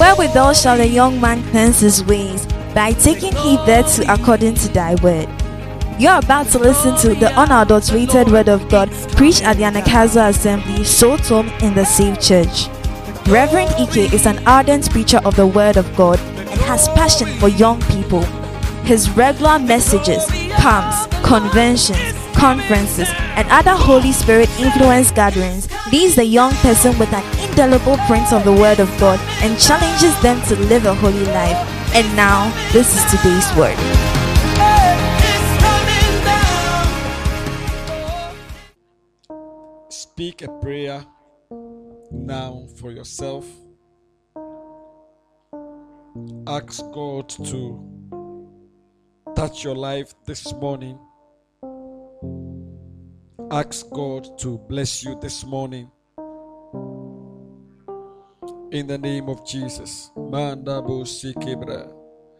Wherewithal shall the young man cleanse his ways? By taking heed thereto according to thy word. You're about to listen to the unadulterated word of God preached at the Anagkazo Assembly, Sotom in the Safe Church. Reverend Ike is an ardent preacher of the word of God and has passion for young people. His regular messages, camps, conventions, conferences, and other Holy Spirit influence gatherings leaves the young person with an indelible print of the word of God and challenges them to live a holy life. And now, this is today's word. Speak a prayer now for yourself. Ask God to touch your life this morning. Ask God to bless you this morning. In the name of Jesus. Mandabo sikebra.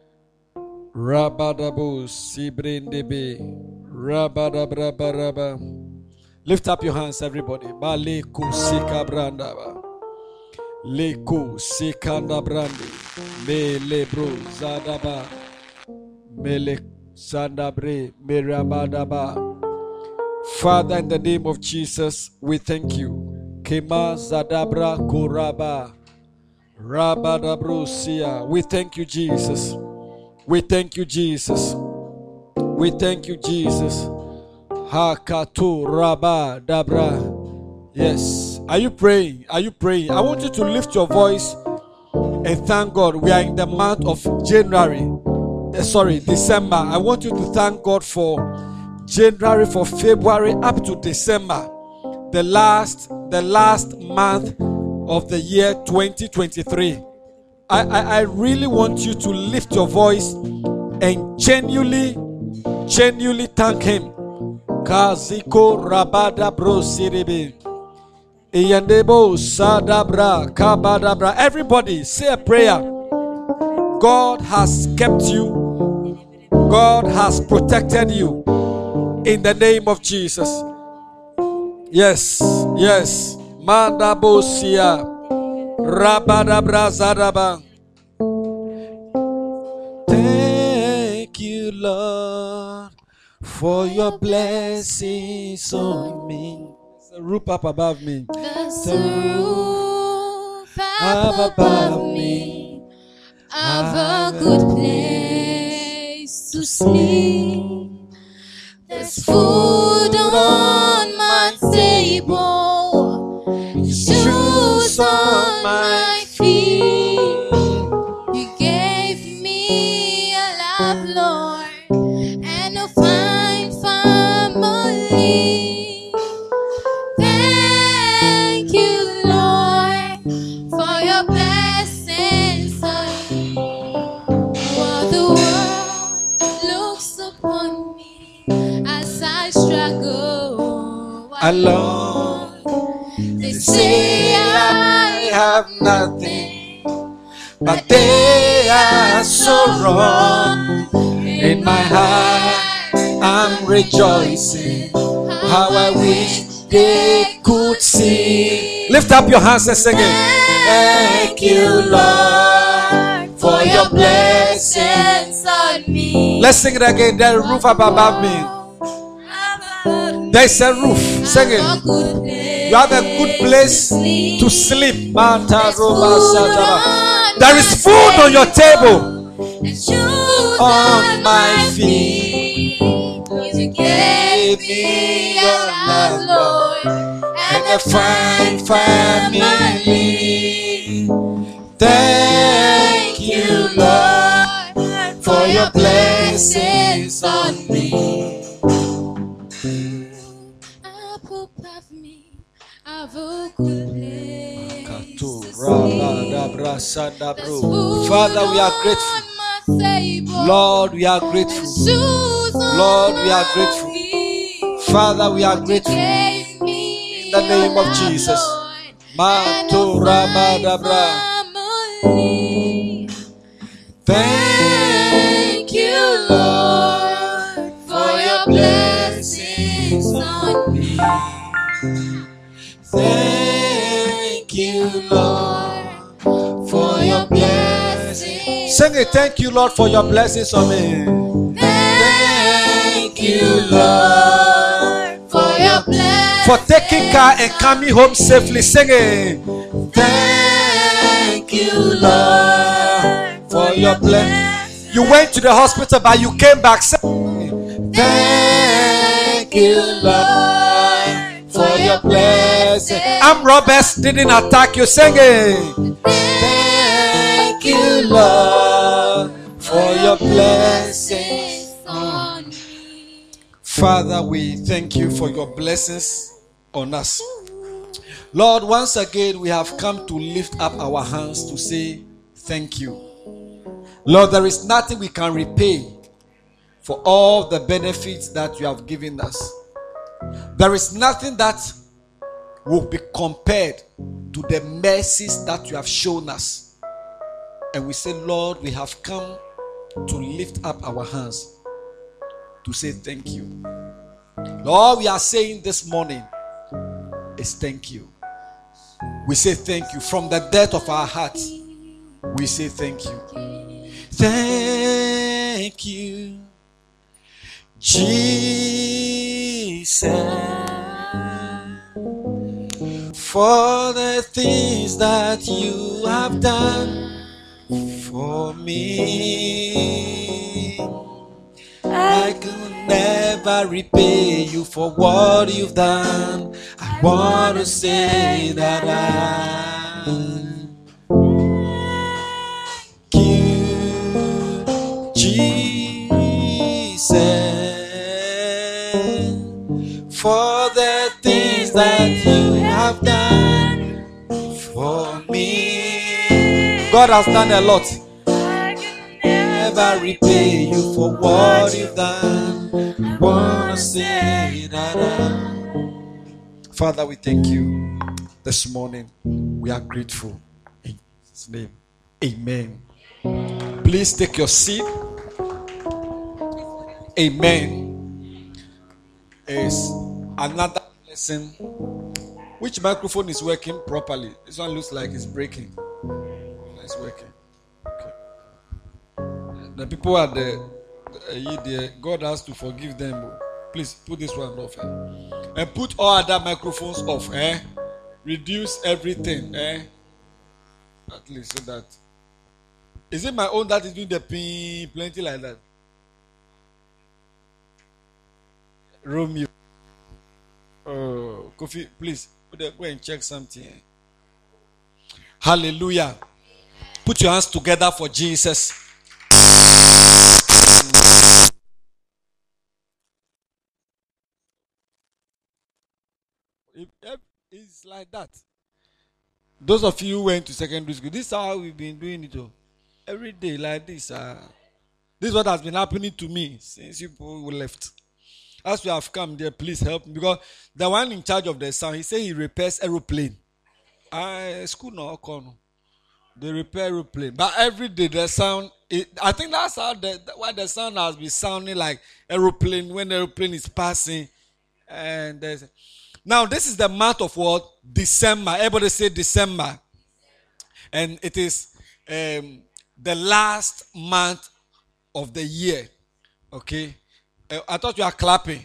Rabadabo sibrindebe. Rabadabrabaraba. Lift up your hands, everybody. Maleku sikabrandaba. Leku sikanda brandi. Melebro zadaba. Mele sandabre merabadaba. Father, in the name of Jesus, we thank you. Kema zadabra koraba. Rabadabrusia. We thank you, Jesus. We thank you, Jesus. We thank you, Jesus. Hakatu Rabba Dabra. Yes. Are you praying? Are you praying? I want you to lift your voice and thank God. We are in the month of December. I want you to thank God for January, for February up to December. The last month of the year 2023. I really want you to lift your voice and genuinely thank Him. Kaziko rabada bro siribi. Iyandebo sadabra kabadabra. Everybody say a prayer. God has kept you. God has protected you. In the name of Jesus. Yes. Mandabo siya. Rabadabra zadaba. Thank you, Lord, for your blessings on me. There's a roof up above me. There's a roof up above me. I've a good place to sleep. There's food on my table. Shoes on my feet. You gave me a love, Lord, and a fine family. Thank you, Lord, for your blessings on me. While the world looks upon me as I struggle alone, they say I have nothing, but they are so wrong. In my heart I'm rejoicing, how I wish they could see. Lift up your hands and sing it. Thank you, Lord, for your blessings on me. Let's sing it again. There's a roof up above me. There's a roof. Sing it. You have a good place to sleep. There is food on your table. On my feet, you gave me your love, Lord, and a fine family. Thank you, Lord, for your blessings on me. Above me, I've a good place to sleep. Father, we are grateful. Lord, we are grateful. Lord, we are grateful. Father, we are grateful. In the name of Jesus. Thank you, Lord, for your blessings on me. Thank you, Lord, for your blessings. blessings. Sing it. Thank you, Lord, for your blessings on me. Thank you, Lord, for your blessings. For taking car and coming home safely. Sing it. Thank you, Lord, For your blessings. You went to the hospital, but you came back. Sing it. Thank you, Lord, for your blessings. Armed robbers didn't attack you. Sing it. Thank you, Lord, for your blessings on me. Father, we thank you for your blessings on us. Lord, once again, we have come to lift up our hands to say thank you. Lord, there is nothing we can repay for all the benefits that you have given us. There is nothing that will be compared to the mercies that you have shown us. And we say, Lord, we have come to lift up our hands to say thank you. Lord, we are saying this morning is thank you. We say thank you from the depth of our hearts. We say thank you. Thank you, Jesus, for the things that you have done for me. I could never repay you for what you've done. I want to say that I thank you, Jesus, for the things that you have done for me. God has done a lot. Never repay you for what you've done. I want to say that Father, we thank you this morning. We are grateful. In His name, amen. Please take your seat. Amen. Is another lesson. Which microphone is working properly? This one looks like it's breaking. It's working. Okay. The people at the God has to forgive them. Please put this one off. And put all other microphones off. Reduce everything. At least so that. Is it my own that is doing the ping plenty like that? Romeo. Oh, Kofi, please go and check something. Hallelujah. Put your hands together for Jesus. It's like that. Those of you who went to secondary school, this is how we've been doing it. Every day like this. This is what has been happening to me since you people left. As we have come there, please help me. Because the one in charge of the sound, he said he repairs aeroplane. School no come. They repair aeroplane. But every day the sound, I think that's how why the sound has been sounding like aeroplane when the aeroplane is passing. And now this is the month of what? December. Everybody say December. And it is the last month of the year. Okay. I thought you are clapping.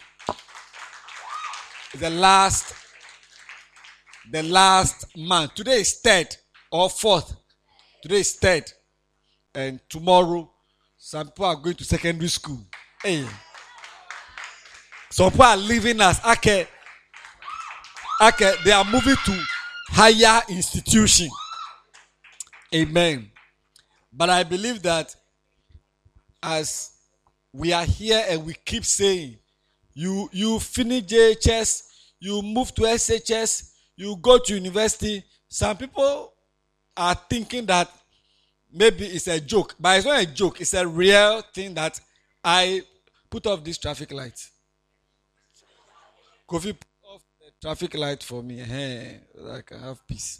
The last month. Today is 3rd or 4th. Today is 3rd. And tomorrow, some people are going to secondary school. Hey. Some people are leaving us. Okay. They are moving to higher institution. Amen. But I believe that as we are here and we keep saying, you finish JHS, you move to SHS, you go to university. Some people are thinking that maybe it's a joke, but it's not a joke. It's a real thing that I put off this traffic light. Kofi, put off the traffic light for me. Hey, I can have peace.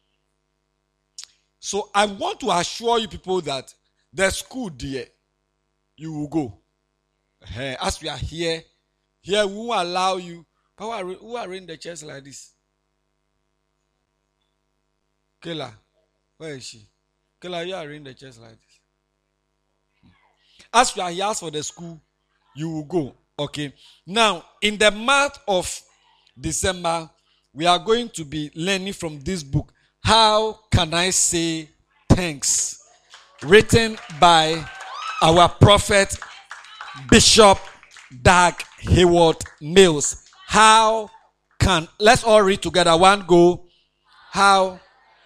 So I want to assure you people that the school there, you will go. As we are here we won't allow you. Who are in the church like this? Kayla, where is she? Kela, you are in the church like this. As you are here for the school, you will go. Okay. Now, in the month of December, we are going to be learning from this book, How Can I Say Thanks? Written by our prophet, Bishop Dag Heward-Mills. Let's all read together. One go. How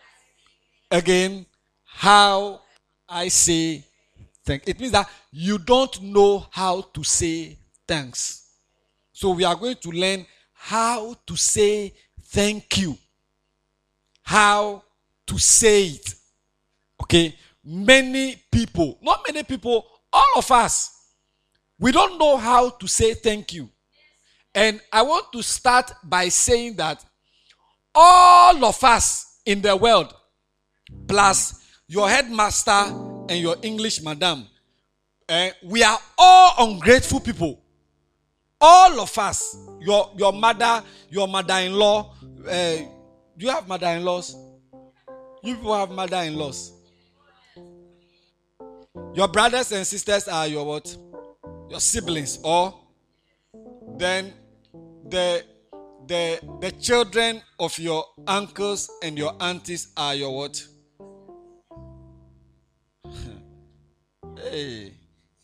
I say thanks. It means that you don't know how to say thanks. So we are going to learn how to say thank you. How to say it. Okay? Many people, not many people, all of us, we don't know how to say thank you. And I want to start by saying that all of us in the world, plus your headmaster and your English madam, we are all ungrateful people. All of us, your mother, your mother-in-law, do you have mother-in-laws? You people have mother-in-laws. Your brothers and sisters are your what? Your siblings. Or then the children of your uncles and your aunties are your what? Hey.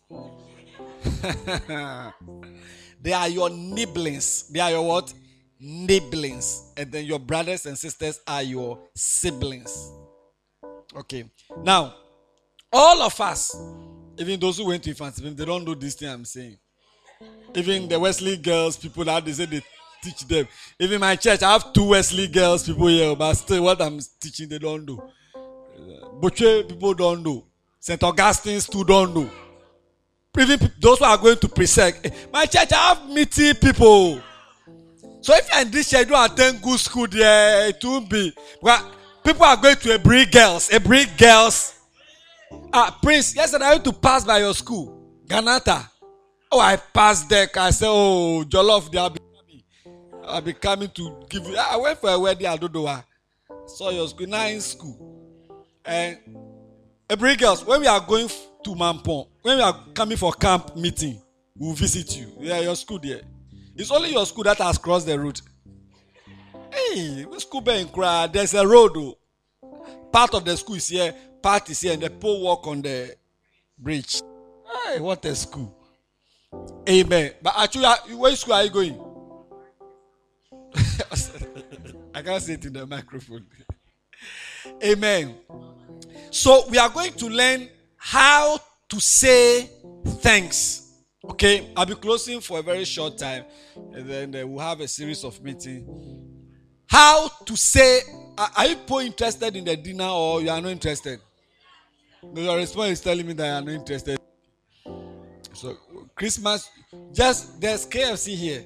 They are your nibblings. They are your what? Nibblings. And then your brothers and sisters are your siblings. Okay. Now, all of us, even those who went to infancy, they don't know this thing I'm saying. Even the Wesley girls, people that they say they teach them. Even my church, I have 2 Wesley girls people here, but still what I'm teaching they don't know. Boche people don't know. St. Augustine's too don't know. Even those who are going to presec. My church, I have meaty people. So if you're in this church, you don't attend good school there, it won't be. Well, people are going to Ebri girls. Prince, yesterday I went to pass by your school, Ganata. Oh, I passed there. I said, oh, Jollof, I'll be coming to give you. I went for a wedding, I don't know why. Saw your school, now in school. And Ebri girls, when we are going to Mampong, when we are coming for camp meeting, we'll visit you. Yeah, your school there. It's only your school that has crossed the road. Hey, school being crowd. There's a road. Oh. Part of the school is here, part is here, and the people walk on the bridge. Hey, what a school. Amen. But actually, where school are you going? I can't say it in the microphone. Amen. So we are going to learn how to say thanks. Okay, I'll be closing for a very short time, and then we'll have a series of meetings. How to say, are you people interested in the dinner or you are not interested? No, your response is telling me that you are not interested. So, Christmas, just there's KFC here.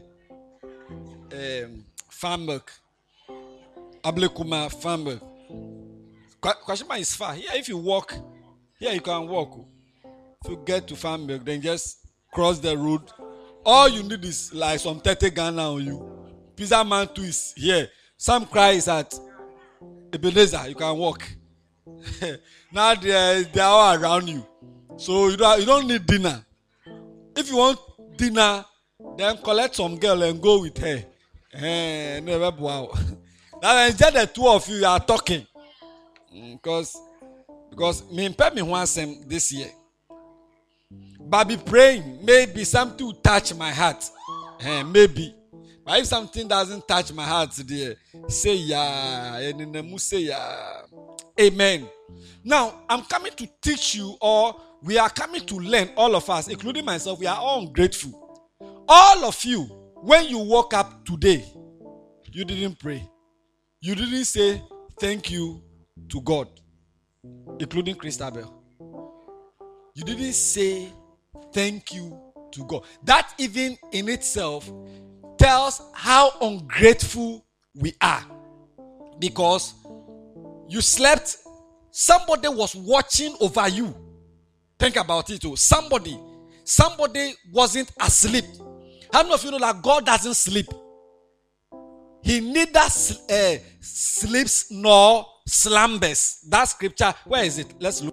Farm milk. Ablekuma farm milk. Kwashima is far. Here, if you walk, here you can walk. If you get to farm milk, then just cross the road. All you need is like some 30 Ghana on you. Pizza Man too is here. Some cry is at Ebenezer. You can walk. Now they are all around you. So you don't need dinner. If you want dinner, then collect some girl and go with her. Wow. Now just the 2 of you are talking. Because me once this year. But be praying. Maybe something will touch my heart. Maybe. But if something doesn't touch my heart today, say yeah. And say yeah. Amen. Now, I'm coming to teach you, or we are coming to learn, all of us, including myself, we are all ungrateful. All of you, when you woke up today, you didn't pray. You didn't say thank you to God, including Christabel. You didn't say thank you to God. That even in itself tells how ungrateful we are. Because you slept, somebody was watching over you. Think about it too. Somebody wasn't asleep. How many of you know that God doesn't sleep? He neither sleeps nor slumbers. That scripture, where is it? Let's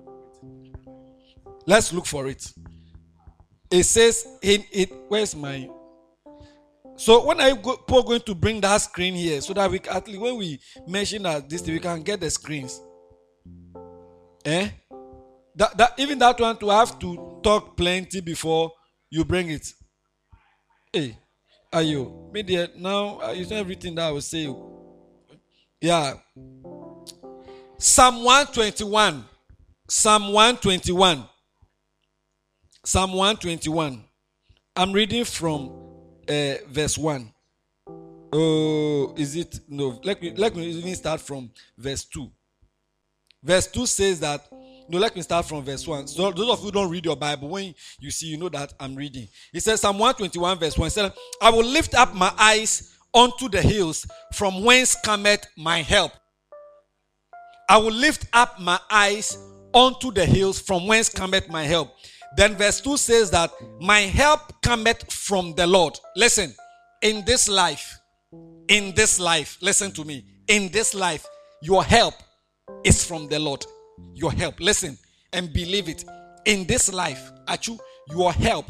look for it. It says where's my... So when Paul going to bring that screen here, so that we at least when we mention that this, we can get the screens. Even that one to have to talk plenty before you bring it. Hey, are you? Media now? You know everything that I will say. Yeah. Psalm 121. Psalm 121. Psalm 121. I'm reading from verse 1. Oh, is it? No. Let me even start from verse 2. Verse 2 says that. No, let me start from verse 1. So those of you who don't read your Bible, when you see, you know that I'm reading. It says, Psalm 121 verse 1. It says, I will lift up my eyes unto the hills, from whence cometh my help. I will lift up my eyes unto the hills, from whence cometh my help. Then verse 2 says that my help cometh from the Lord. Listen, in this life, listen to me. In this life, your help is from the Lord. Your help. Listen and believe it. In this life, your help.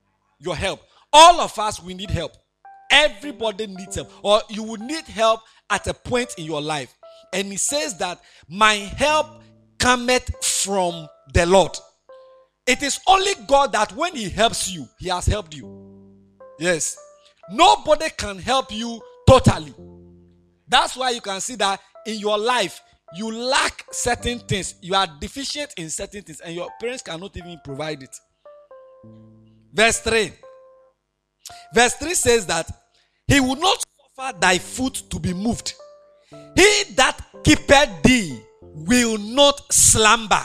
All of us, we need help. Everybody needs help. Or you will need help at a point in your life. And he says that my help cometh from the Lord. It is only God that when he helps you, he has helped you. Yes. Nobody can help you totally. That's why you can see that in your life, you lack certain things. You are deficient in certain things, and your parents cannot even provide it. Verse 3. Verse 3 says that he will not suffer thy foot to be moved. He that keepeth thee will not slumber.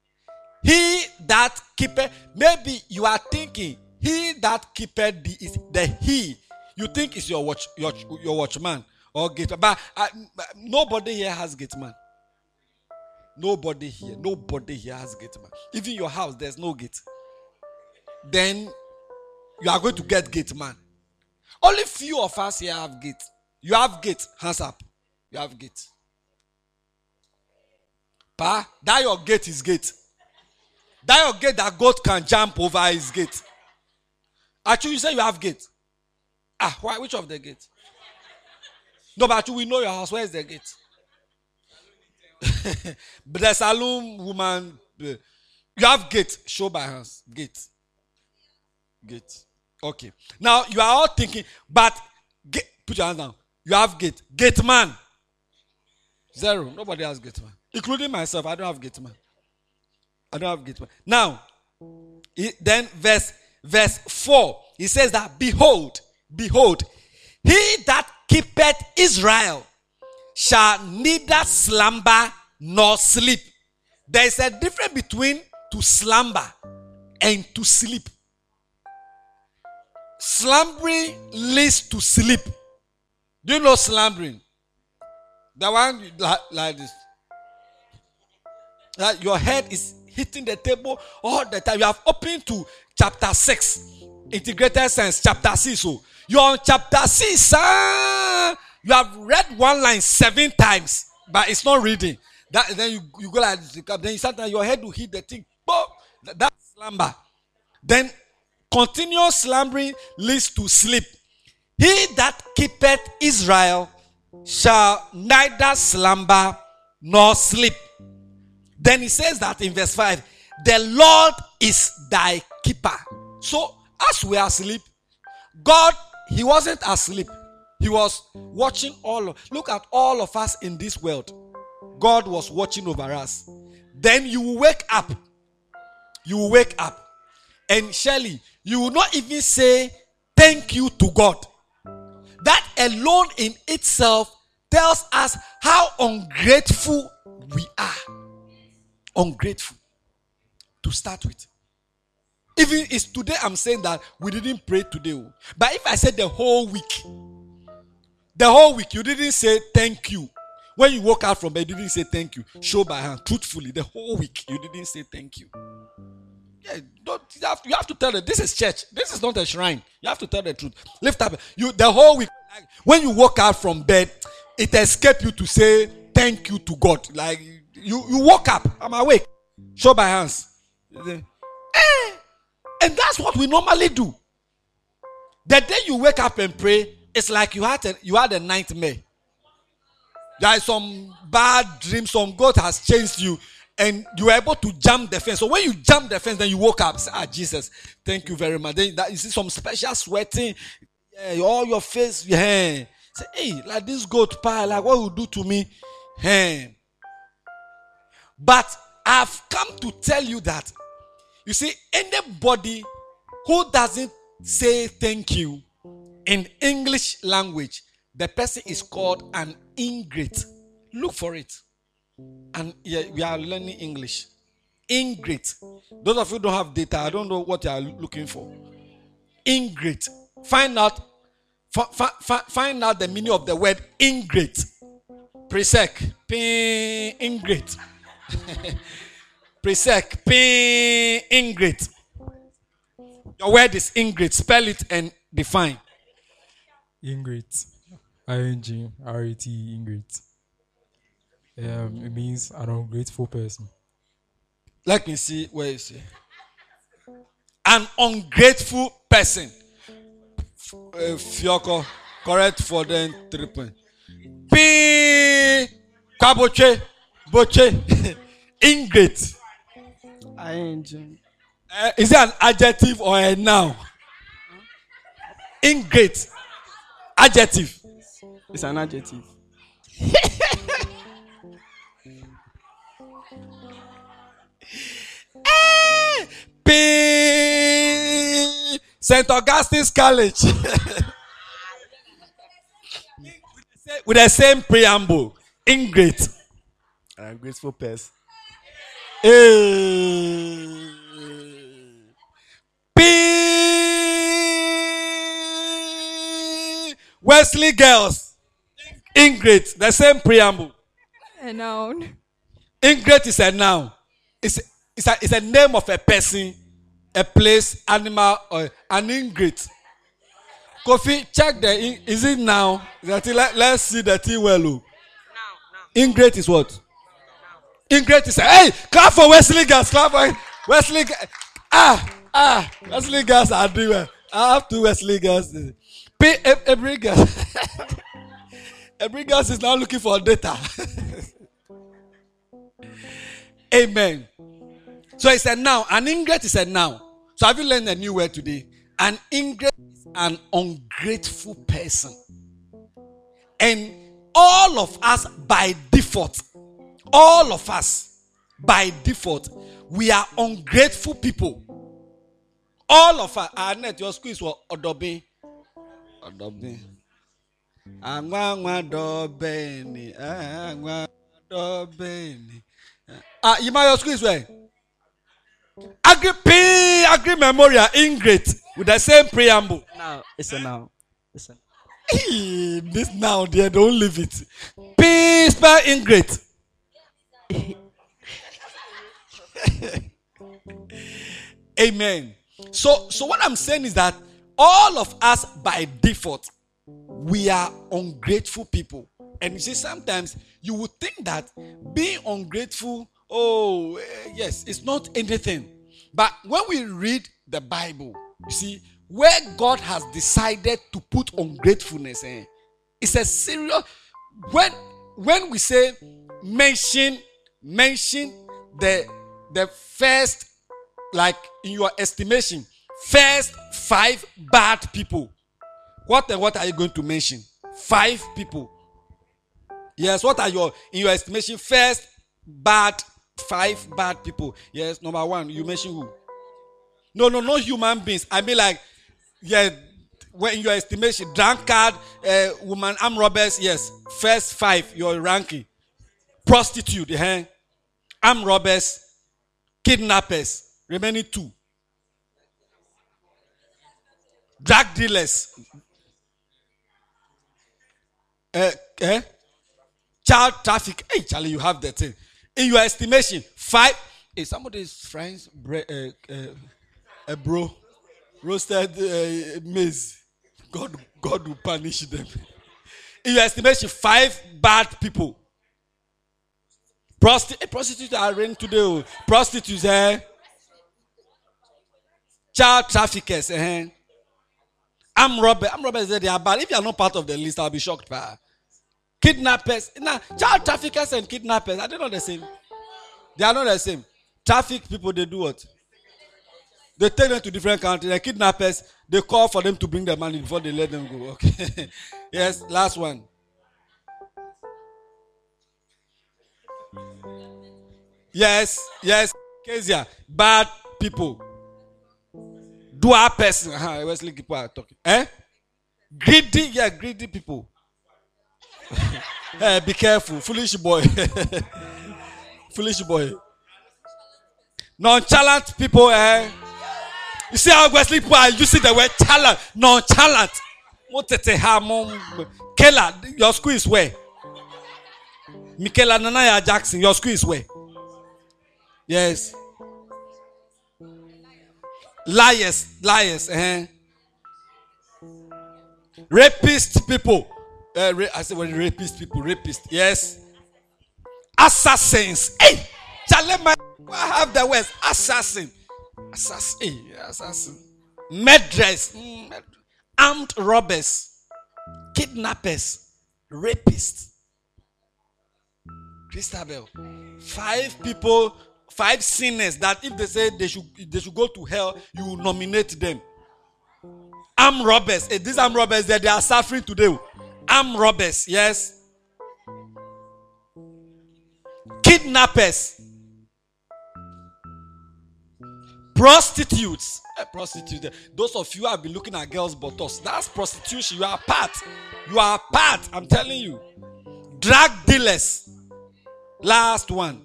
He that keepeth, maybe you are thinking, he that keepeth thee is the he. You think it's your watchman or gateman. But nobody here has gateman. Nobody here has gate man. Even your house, there's no gate. Then you are going to get gate man. Only few of us here have gate. You have gate. Hands up. You have gate. Pa, that your gate is gate. That your gate that goat can jump over is gate. Actually, you say you have gate. Why? Which of the gate? No, but actually, we know your house. Where is the gate? But the saloon woman, you have gate. Show by hands. Gate. Okay. Now you are all thinking, but put your hands down. You have gate. Gate man. 0. Nobody has gate man, including myself. I don't have gate man. Now, then verse 4. He says that behold, he that keepeth Israel shall neither slumber nor sleep. There is a difference between to slumber and to sleep. Slumbering leads to sleep. Do you know slumbering? The one like this. Your head is hitting the table all the time. You have opened to chapter 6. Integrated Science, chapter 6. So you're on chapter 6. You have read one line 7 times, but it's not reading. Then you go like this. Then sometimes your head will hit the thing. Boom! That's slumber. Then continuous slumbering leads to sleep. He that keepeth Israel shall neither slumber nor sleep. Then he says that in verse 5, the Lord is thy keeper. So as we are asleep, God, he wasn't asleep. He was watching look at all of us in this world. God was watching over us. Then you will wake up. And Shirley, you will not even say thank you to God. That alone in itself tells us how ungrateful we are. Ungrateful. To start with. Even it's today I'm saying that we didn't pray today. But if I said the whole week you didn't say thank you. When you woke out from bed, you didn't say thank you. Show by hand, truthfully, the whole week you didn't say thank you. Yeah, you have to tell them this is church. This is not a shrine. You have to tell the truth. Lift up the whole week. When you woke out from bed, it escaped you to say thank you to God. Like you woke up, I'm awake. Show by hands. And that's what we normally do. The day you wake up and pray, it's like you had a nightmare. There is some bad dream, some God has changed you, and you were able to jump the fence. So when you jump the fence, then you woke up. Say, Jesus, thank you very much. Then you see some special sweating, all your face. Say, hey, like this goat pie, like what will do to me? But I've come to tell you that, you see, anybody who doesn't say thank you in English language, the person is called an ingrate. Look for it. And we are learning English. Ingrate. Those of you who don't have data, I don't know what you are looking for. Ingrate. Find out the meaning of the word ingrate. Presec. Ingrate. Presec. Ingrate. Your word is ingrate. Spell it and define. Ingrate. INGRATE. Ingrate. It means an ungrateful person. Let me see where you say. An ungrateful person. Fioko, correct for them 3 points. Kaboche, boche, ingrate. ING. Is it an adjective or a noun? Ingrate. Adjective. It's an adjective. St. Augustine's College. With the same preamble. Ingrate. An ungrateful person. Wesley Girls. Ingrate. The same preamble. A noun. Ingrate is a noun. It's a name of a person, a place, animal, or an ingrate. Kofi, check is it now? Let's see the thing well. Now. Ingrate is what? Ingrate is hey, clap for Wesley Girls. Clap for Wesley. Wesley Girls are doing well. I have 2 Wesley Girls. Every girl. Every girl is now looking for data. Amen. So it's a noun. An ingrate is a noun. So have you learned a new word today? An ingrate is an ungrateful person. And all of us by default, we are ungrateful people. All of us. Annette, your school is what? Odobe. Your school is where? Agri Memorial Ingrate with the same preamble. Now it's a noun. This now they don't leave it. P spell ingrate. Amen. So what I'm saying is that all of us by default, we are ungrateful people. And you see, sometimes you would think that being ungrateful, yes, it's not anything. But when we read the Bible, you see, where God has decided to put ungratefulness in, it's a serious. When we say mention the first, like in your estimation, first 5 bad people. What are you going to mention? 5 people. Yes, what are in your estimation, first 5 bad people? Yes, number 1, you mention who? No, not human beings. I mean like, when in your estimation, drunkard, woman, armed robbers, yes, first 5, your ranking. Prostitute, armed robbers, kidnappers, remaining 2. Drug dealers, child traffic. Hey, Charlie, you have that thing. In your estimation, 5. Hey, somebody's friends, bro, roasted maize. God will punish them. In your estimation, 5 bad people. Prostitutes are reigning today. Oh. Prostitutes, child traffickers, armed robbers, they are bad. If you are not part of the list, I'll be shocked. Kidnappers. Now, child traffickers and kidnappers, are they not the same? They are not the same. Traffic people, they do what? They take them to different countries. The kidnappers, they call for them to bring their money before they let them go. Okay. Yes, last one. Yes. Kezia, bad people. Dual person. Wesley people are talking. Greedy people. Be careful. Foolish boy. Foolish boy. Nonchalant people, You see how Wesley people are using the word talent. Nonchalant. Kela, your school is where? Michaela Nanaya Jackson, your school is where? Yes. Liars. Rapist people. I said, well, rapist people. Yes. Assassins. Hey, I have the words. Assassin. Murderers. Armed robbers. Kidnappers. Rapists. Christabel. 5 people. 5 sinners that if they say they should go to hell, you will nominate them. Armed robbers. These armed robbers that they are suffering today. Armed robbers, yes. Kidnappers. Prostitutes. Those of you who have been looking at girls' buttocks, that's prostitution. You are part. I'm telling you. Drug dealers. Last one.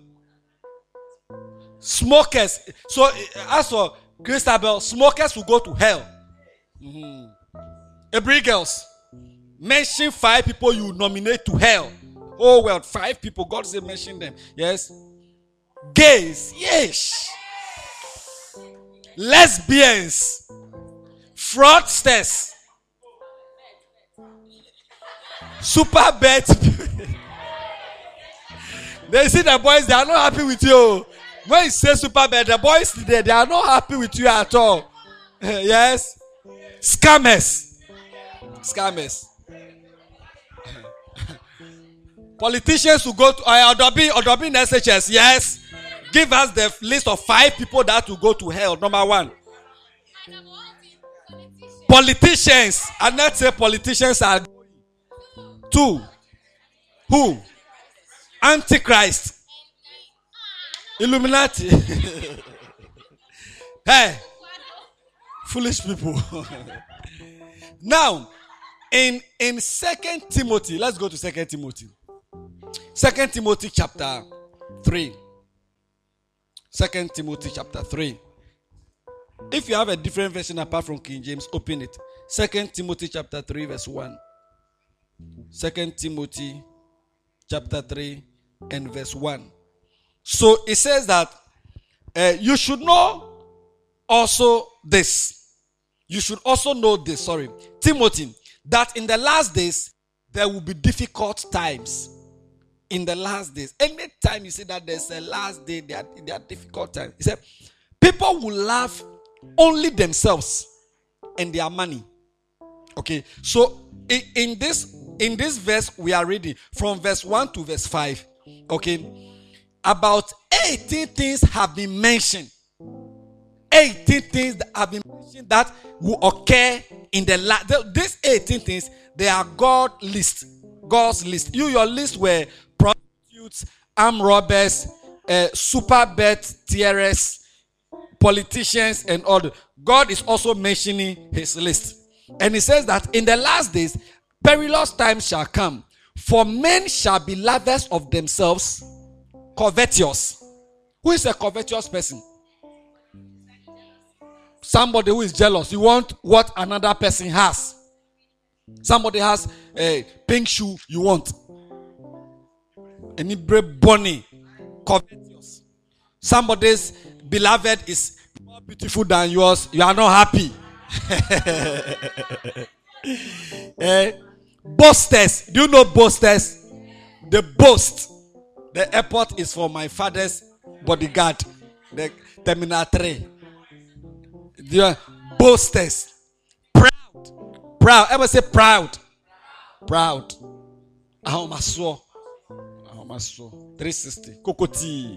Smokers. So as for Christabel, smokers will go to hell. Every girls, mention 5 people you nominate to hell. Oh well, 5 people. God said mention them. Yes. Gays. Yes. Lesbians. Fraudsters. Super bet. They see the boys, they are not happy with you. When you say super bad, the boys today, they are not happy with you at all. Yes. Scammers. Politicians who go to Odobi in SHS. Yes. Give us the list of 5 people that will go to hell. Number 1. Politicians. And not say politicians are going. 2. Who? Antichrist. Illuminati. Hey, foolish people. Now, in 2 Timothy, let's go to 2 Timothy. 2 Timothy chapter 3. 2 Timothy chapter 3. If you have a different version apart from King James, open it. 2 Timothy chapter 3 verse 1. 2 Timothy chapter 3 and verse 1. So it says that you should know also this. You should also know this, Timothy, that in the last days there will be difficult times. In the last days. Anytime you see that there's a last day, there are difficult times. He said, people will love only themselves and their money. Okay, so in this verse we are reading from verse 1 to verse 5. Okay. About 18 things have been mentioned. 18 things that have been mentioned that will occur in the last. These 18 things, they are God's list. Your list were prostitutes, armed robbers, super bet terrorists, politicians, and all. God is also mentioning his list. And he says that in the last days, perilous times shall come. For men shall be lovers of themselves, covetous. Who is a covetous person? Somebody who is jealous. You want what another person has. Somebody has a pink shoe you want. Any brave bunny. Covetous. Somebody's beloved is more beautiful than yours. You are not happy. Boasters. Do you know boasters? They boast. The airport is for my father's bodyguard. The Terminal 3. They are boasters. Proud. Proud. Ever say proud? Proud. Ahomaso. 360. Kokoti.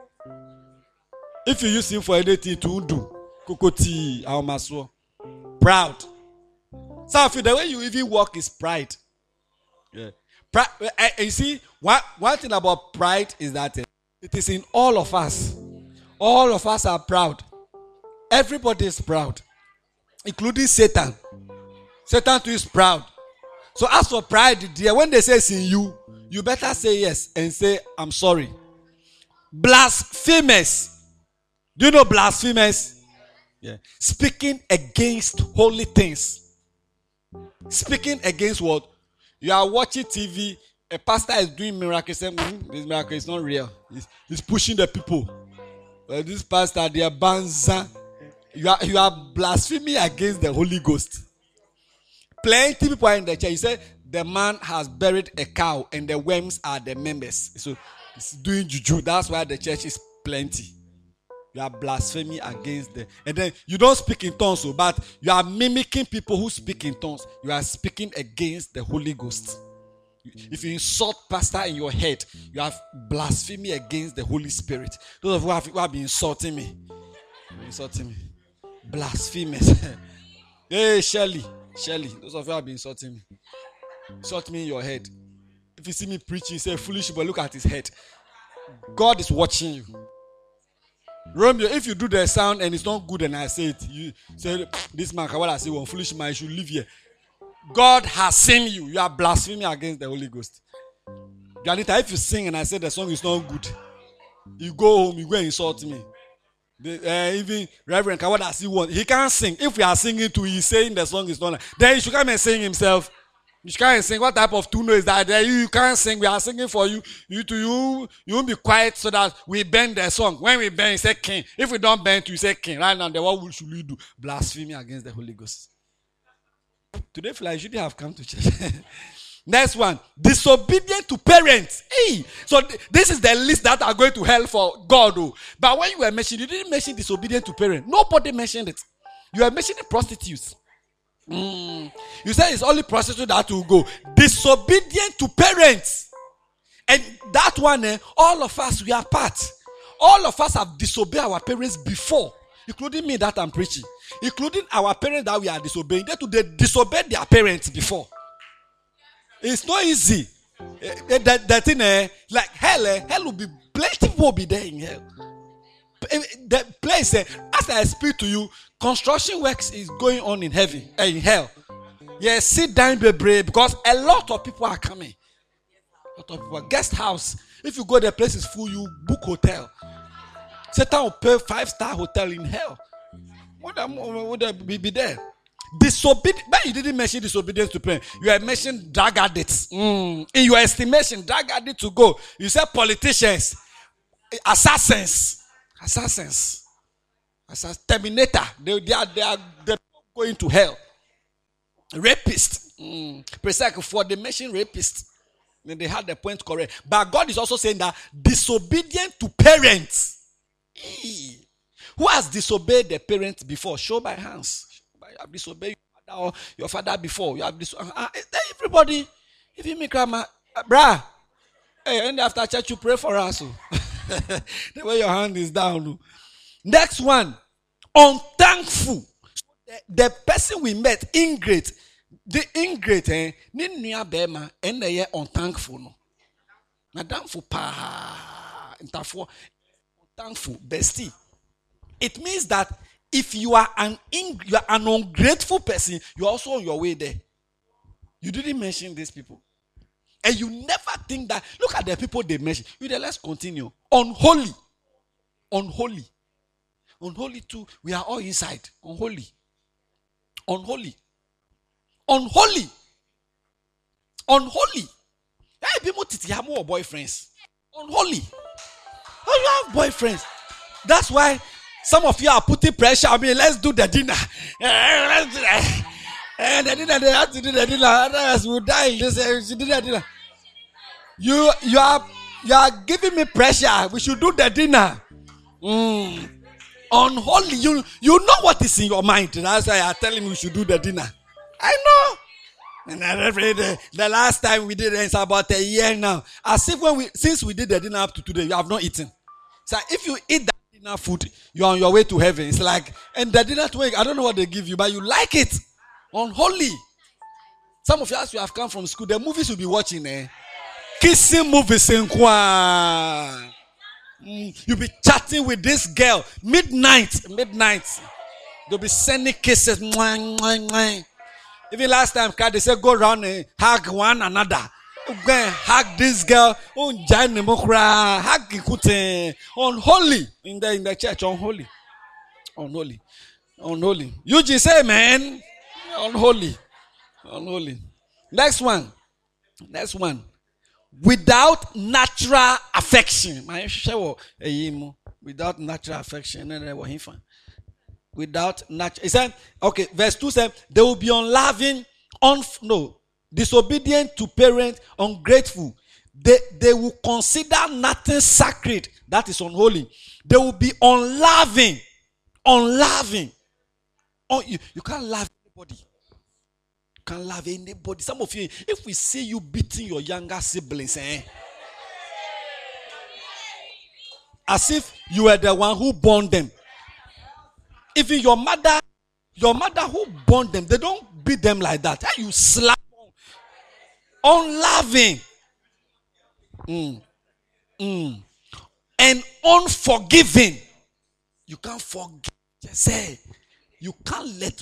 If you use him for anything to do, Kokoti. Ahomaso. Proud. Some of you, the way you even walk is pride. Yeah. You see, one thing about pride is that it is in all of us. All of us are proud. Everybody is proud, including Satan. Satan too is proud. So as for pride, dear, when they say it's in you, you better say yes and say, I'm sorry. Blasphemous. Do you know blasphemous? Yeah. Speaking against holy things. Speaking against what? You are watching TV, a pastor is doing miracles. This miracle is not real. He's pushing the people. This pastor, they are banza. You are blaspheming against the Holy Ghost. Plenty people are in the church. You say the man has buried a cow and the worms are the members. So it's doing juju. That's why the church is plenty. You are blaspheming against them. And then you don't speak in tongues, but you are mimicking people who speak in tongues. You are speaking against the Holy Ghost. If you insult pastor in your head, you have blasphemy against the Holy Spirit. Those of you who have been insulting me. Blasphemous. Hey, Shelley. Those of you have been insulting me. Insult me in your head. If you see me preaching, say foolish, but look at his head. God is watching you. Romeo, if you do the sound and it's not good and I say it, you say, this man, what I say, one foolish man, you should live here. God has seen you. You are blaspheming against the Holy Ghost. Janita, if you sing and I say the song is not good, you go home, you go and insult me. Even Reverend Kawada see one, he can't sing. If we are singing to, he's saying the song is not, then he should come and sing himself. You can't sing. What type of tune is that? You can't sing. We are singing for you. You won't be quiet so that we bend the song. When we bend, you say king. If we don't bend, you say king. Right now, then what should we do? Blasphemy against the Holy Ghost. Today, I shouldn't have come to church. Next one, disobedient to parents. Hey, so this is the list that are going to hell for God. Oh. But when you were mentioning, you didn't mention disobedient to parents. Nobody mentioned it. You are mentioning prostitutes. You say it's only prostitutes that will go. Disobedient to parents. And that one, all of us, we are part. All of us have disobeyed our parents before. Including me that I'm preaching. Including our parents that we are disobeying. They disobeyed their parents before. It's not easy. That thing, like hell will be, plenty will be there in hell. The place, as I speak to you, construction works is going on in heaven, in hell. Yes, sit down, baby, because a lot of people are coming. A lot of people. Guest house. If you go, the place is full. You book hotel. Satan will pay 5-star hotel in hell. Would be there? Disobedience. But you didn't mention disobedience to parents. You have mentioned drug addicts. In your estimation, drug addicts to go. You said politicians, assassins, Terminator. They are going to hell. Rapists. Precisely for the mention rapists. Then they had the point correct. But God is also saying that disobedient to parents. Who has disobeyed the parents before? Show by hands. You have disobeyed your father before. You have disobeyed. Everybody, if you make grandma, brah, hey, and after church you pray for us. The way your hand is down. Next one, unthankful. The person we met, ingrate. The ingrate, niya bema, and they are unthankful. No, thankful pa, unthankful, bestie. It means that if you are an ungrateful person, you're also on your way there. You didn't mention these people. And you never think that, look at the people they mentioned. Let's continue. Unholy too. We are all inside. Unholy. Hey, people have more boyfriends. Unholy. Oh, you have boyfriends. That's why some of you are putting pressure on me. Let's do the dinner. Let's do that. And the dinner, they have to do the dinner. Otherwise, we'll die. They say, do the dinner. You You are giving me pressure. We should do the dinner. Unholy. You know what is in your mind. That's why you are telling me we should do the dinner. I know. And the last time we did it, it's about a year now. As if since we did the dinner up to today, you have not eaten. So if you eat that dinner food, you are on your way to heaven. It's like, and the dinner to I don't know what they give you, but you like it. Unholy. Some of you, as you have come from school, the movies you'll be watching, kissing movies in Kwa. You'll be chatting with this girl. Midnight. They'll be sending kisses. Even last time, they said go around and hug one another. Go and hug this girl. Hug unholy in the church. Unholy. Eugene say, man, unholy. Next one. Without natural affection. Without natural affection. Without natural. He said, okay, verse 2 said, they will be unloving, disobedient to parents, ungrateful. They will consider nothing sacred. That is unholy. They will be unloving. You can't love anybody. You can't love anybody. Some of you, if we see you beating your younger siblings, as if you were the one who born them. Even your mother who born them, they don't beat them like that. You slap unloving. And unforgiving. You can't forgive. Say, you can't let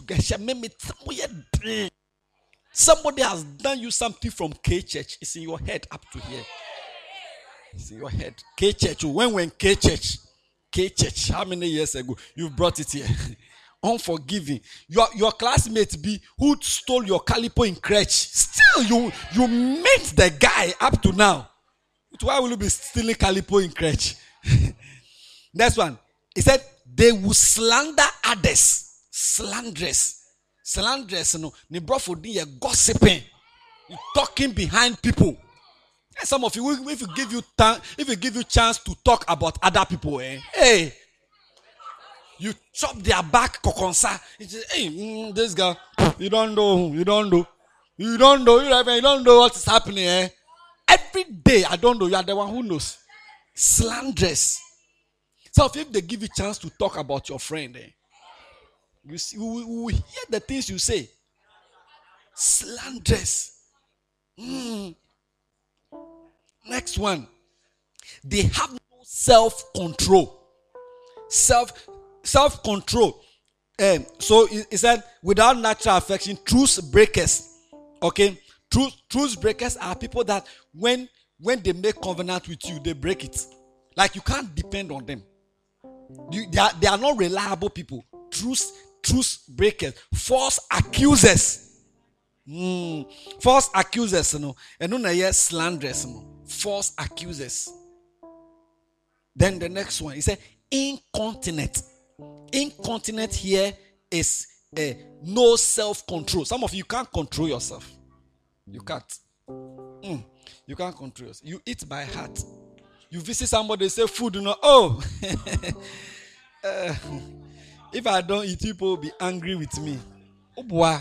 somebody has done you something from K-Church. It's in your head up to here. It's in your head. K-Church. When K-Church. How many years ago you brought it here? Unforgiving. Your classmate B who stole your calipo in crèche. Still you met the guy up to now. Why will you be stealing calipo in crèche? Next one. He said they will slander others. Slanderous. No. They brought for the gossiping. You talking behind people. And some of you, if you give you chance to talk about other people, hey, you chop their back, kokonsa. Hey, this guy, you don't know what is happening. Every day, I don't know. You are the one who knows. Slanderous. So if they give you chance to talk about your friend, you see, we will hear the things you say. Slanderous. Next one. They have no self-control. Self-control. So it said, without natural affection, truce breakers. Okay? Truce breakers are people that when they make covenant with you, they break it. Like you can't depend on them. They are not reliable people. Truce breakers. False accusers. False accusers. And slanderers. False accusers. Then the next one, he said incontinent. Incontinent here is no self-control. Some of you can't control yourself. You can't. You can't control yourself. You eat by heart. You visit somebody, say food, if I don't eat, people will be angry with me. Oh boy.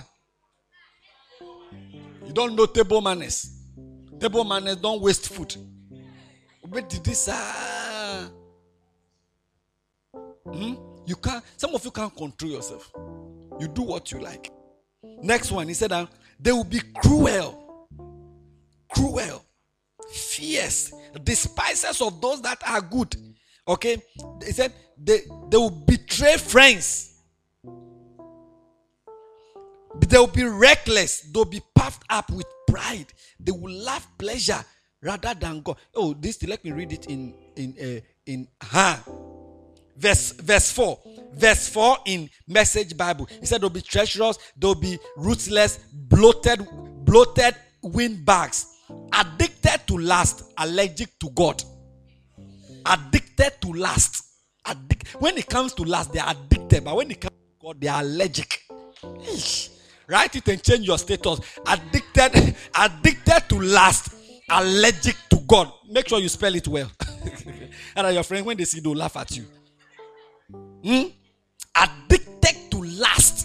You don't know table manners. Table manners, don't waste food. You can't. Some of you can't control yourself. You do what you like. Next one, he said that they will be cruel, fierce, despisers of those that are good. Okay, he said they will betray friends. They will be reckless. They will be puffed up with pride. They will love pleasure rather than God. Oh, let me read it in verse 4. Verse 4 in Message Bible. He said they'll be treacherous, they'll be ruthless, bloated windbags, addicted to lust, allergic to God. Addicted to lust. When it comes to lust, they are addicted, but when it comes to God, they are allergic. Write it and change your status. Addicted to lust, allergic to God. Make sure you spell it well. And your friend, when they see, they'll laugh at you. Addicted to lust.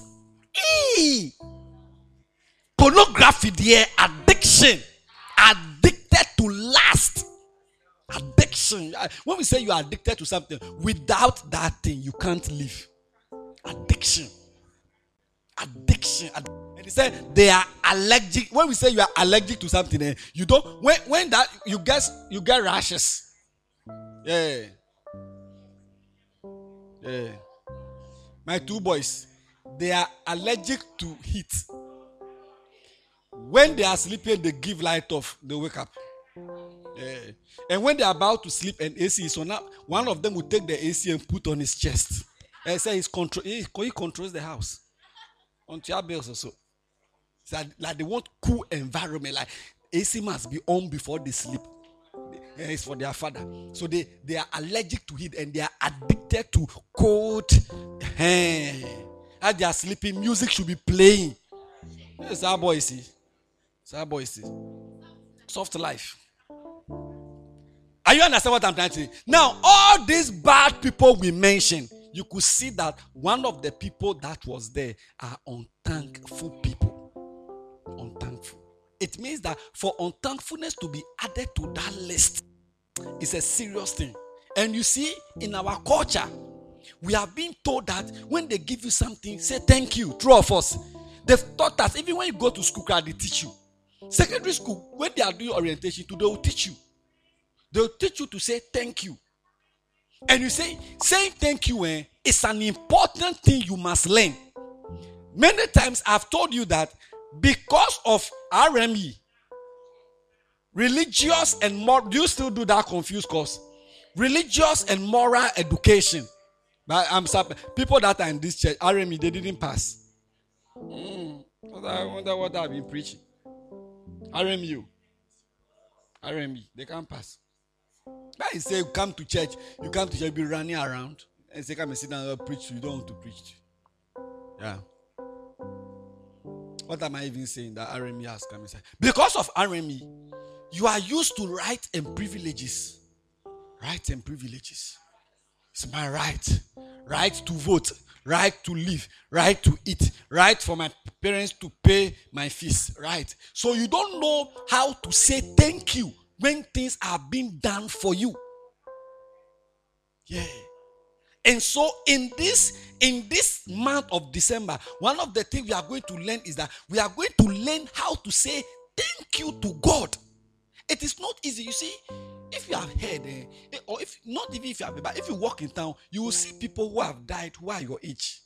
Pornography, there, addiction. Addicted to lust. Addiction. When we say you are addicted to something, without that thing, you can't live. Addiction. Addiction. And he said they are allergic. When we say you are allergic to something, you don't. When that you get rashes. Yeah. Yeah. My two boys, they are allergic to heat. When they are sleeping, they give light off. They wake up. Yeah. And when they are about to sleep and AC is on, one of them will take the AC and put on his chest. And say he controls the house. On your bills also. So like they want cool environment. Like AC must be on before they sleep. It's for their father. So they are allergic to heat and they are addicted to cold. As they are sleeping, music should be playing. It's our boy, see. It's our boy, see. Soft life. Are you understand what I'm trying to say? Now, all these bad people we mentioned, you could see that one of the people that was there are unthankful people. Unthankful. It means that for unthankfulness to be added to that list is a serious thing. And you see, in our culture, we have been told that when they give you something, say thank you. True of us. They've taught us, even when you go to school, they teach you. Secondary school, when they are doing orientation, they will teach you. They will teach you to say thank you. And you say, saying thank you is an important thing you must learn. Many times I've told you that because of RME, religious and moral, do you still do that confused course? Religious and moral education. But I'm sorry, people that are in this church, RME, they didn't pass. I wonder what I've been preaching. RME, they can't pass. But you say you come to church, be running around and say, come and sit down and preach. You don't want to preach. Yeah. What am I even saying that RME has come inside? Because of RME, you are used to rights and privileges. Rights and privileges. It's my right. Right to vote. Right to live. Right to eat. Right for my parents to pay my fees. Right. So you don't know how to say thank you when things are being done for you. Yeah. And so in this month of December, one of the things we are going to learn is that we are going to learn how to say thank you to God. It is not easy. You see, if you have heard, or if not even if you have, but if you walk in town, you will see people who have died who are your age.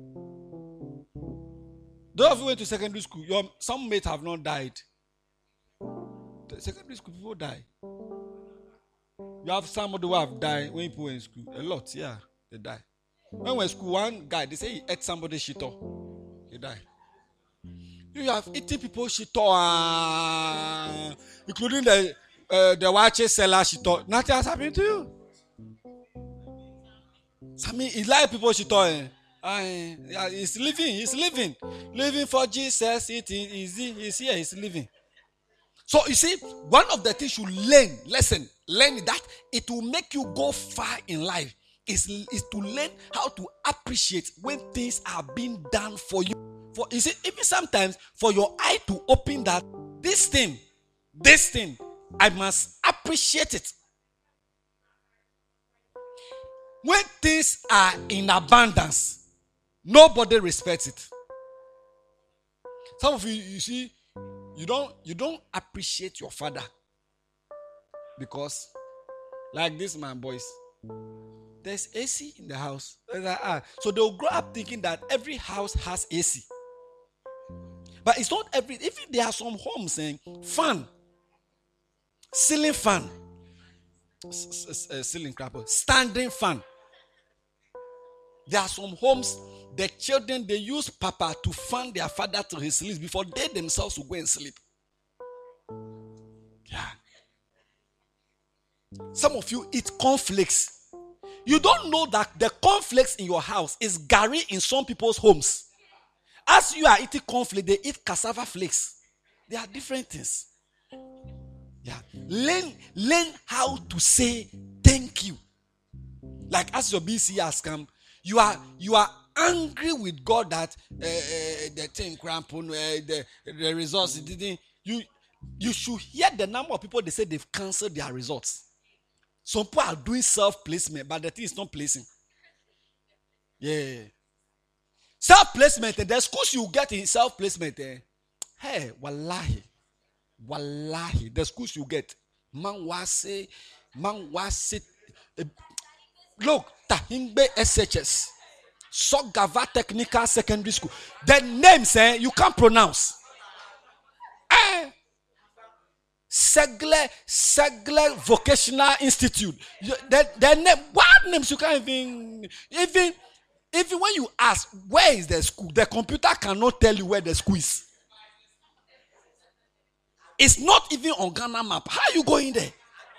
Those of you went to secondary school, some mates have not died. The secondary school people die. You have somebody who have died when people were in school. A lot, yeah, they die. When we were in school, one guy, they say he ate somebody's shito. He died. You have eaten people's shito, including the watch seller shito. Nothing has happened to you. I mean, he like people's shito. He's living. Living for Jesus, it is easy. He's here, he's living. So you see, one of the things you learn that it will make you go far in life is to learn how to appreciate when things are being done for you. For you see, even sometimes for your eye to open that this thing, I must appreciate it. When things are in abundance, nobody respects it. Some of you see, you don't appreciate your father because, like this man, boys, there's AC in the house. So they'll grow up thinking that every house has AC. But it's not every. If there are some homes saying fan, ceiling fan, ceiling crapper, standing fan. There are some homes, the children, they use papa to fan their father to his sleep before they themselves will go and sleep. Yeah. Some of you eat cornflakes. You don't know that the cornflakes in your house is gari in some people's homes. As you are eating cornflakes, they eat cassava flakes. They are different things. Yeah. learn how to say thank you. Like as your BC has come, you are angry with God that the thing crampon, the results didn't. You should hear the number of people they say they've cancelled their results. Some people are doing self-placement, but the thing is not placing. Yeah. Self-placement, the schools you get in self-placement, hey, wallahi, the schools you get, man was it. Look, Tahimbe SHS, Sogava Technical Secondary School. The names you can't pronounce. Segle Vocational Institute. The name, what names you can't even when you ask where is the school, the computer cannot tell you where the school is. It's not even on Ghana map. How are you going there?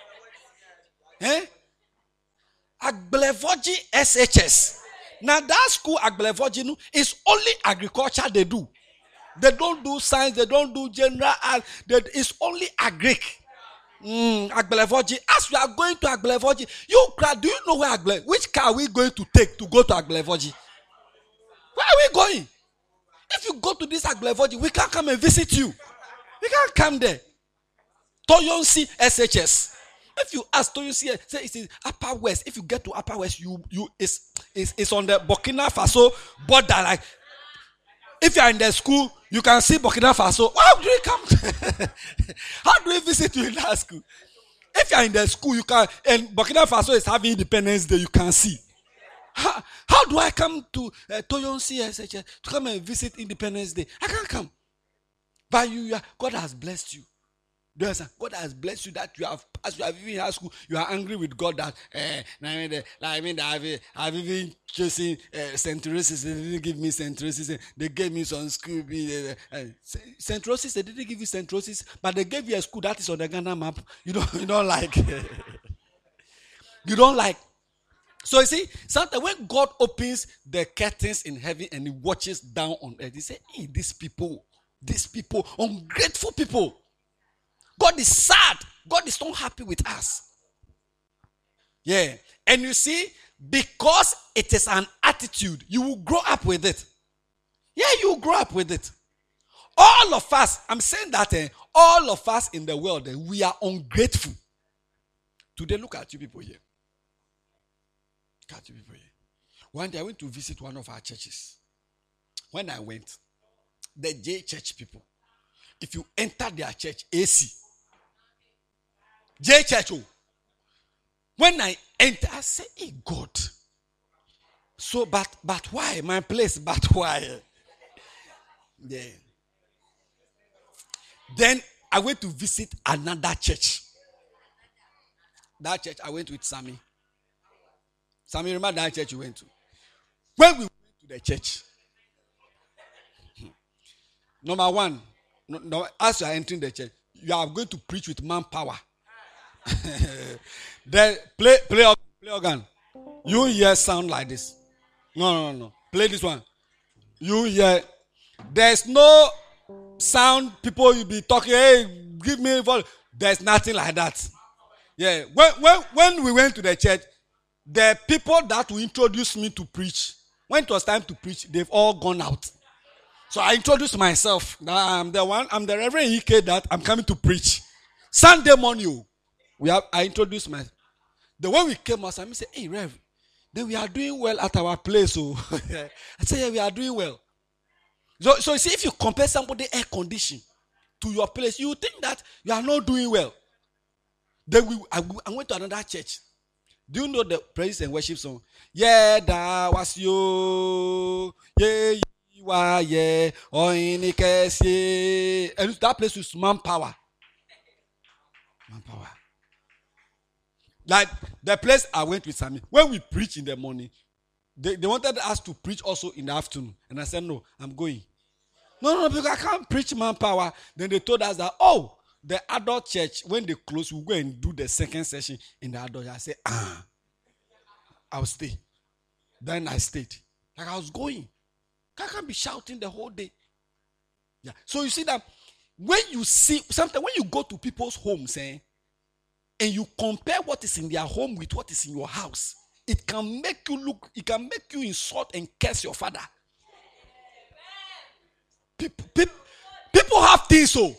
Agblevoji SHS. Now that school Agblevoji is only agriculture they do. They don't do science, they don't do general art. It's only agric. Agblevoji. As we are going to Agblevoji, do you know where which car are we going to take to go to Agblevoji? Where are we going? If you go to this Agblevoji, we can't come and visit you. We can't come there. Toyonsi SHS. If you ask Toyonsi, say it is Upper West. If you get to Upper West, it's on the Burkina Faso border. Like, if you are in the school, you can see Burkina Faso. How do you come? How do we visit you in that school? If you are in the school, you can. And Burkina Faso is having Independence Day. You can see. How do I come to Toyonsi SHS to come and visit Independence Day? I can't come. But God has blessed you. God has blessed you that you have, as you have even in high school, you are angry with God that I've even chosen St. Teresa's. They didn't give me St. Teresa's. They gave me some school. St. Teresa's, they didn't give you St. Teresa's, but they gave you a school that is on the Ghana map. You don't like. You don't like. So you see, sometimes when God opens the curtains in heaven and he watches down on earth, he says, hey, these people, ungrateful people. God is sad. God is not happy with us. Yeah. And you see, because it is an attitude, you will grow up with it. Yeah, you will grow up with it. All of us, I'm saying that all of us in the world, we are ungrateful. Today, look at you people here. Look at you people here. One day I went to visit one of our churches. When I went, the J Church people, if you enter their church, AC. J Church. When I enter, I say, hey God. So, but why? My place, but why? Yeah. Then I went to visit another church. That church, I went with Sammy. Sammy, remember that church you went to? When we went to the church, number one, as you are entering the church, you are going to preach with manpower. Then play organ. You hear sound like this. No. Play this one. You hear. There's no sound. People you be talking. Hey, give me volume. There's nothing like that. Yeah. When we went to the church, the people that will introduce me to preach, when it was time to preach, they've all gone out. So I introduced myself. I'm the Reverend Ike that I'm coming to preach. Sunday morning, I introduced myself. The way we came out, I said, hey, Rev, then we are doing well at our place. So I said, yeah, we are doing well. So you see, if you compare somebody air condition to your place, you think that you are not doing well. Then I went to another church. Do you know the praise and worship song? Yeah, that was you. Yeah, you are, yeah. Oh, in the case, yeah. And that place was manpower. Manpower. Like the place I went with Sammy, when we preach in the morning, they wanted us to preach also in the afternoon. And I said, no, I'm going. No, because I can't preach manpower. Then they told us that, the adult church, when they close, we'll go and do the second session in the adult. I said, I'll stay. Then I stayed. Like I was going. I can't be shouting the whole day. Yeah. So you see that when you see, sometimes when you go to people's homes, and you compare what is in their home with what is in your house, it can make you insult and curse your father. People have things, so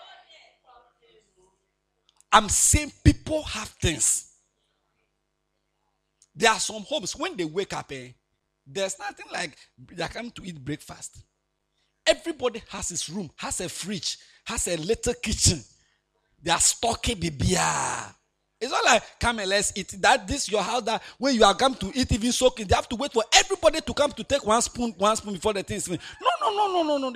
I'm saying people have things. There are some homes when they wake up, there's nothing like they're coming to eat breakfast. Everybody has his room, has a fridge, has a little kitchen. They are stocking bibia. It's not like, come and let's eat. This your house that when you are come to eat, even soaking, they have to wait for everybody to come to take one spoon before the thing is finished. No.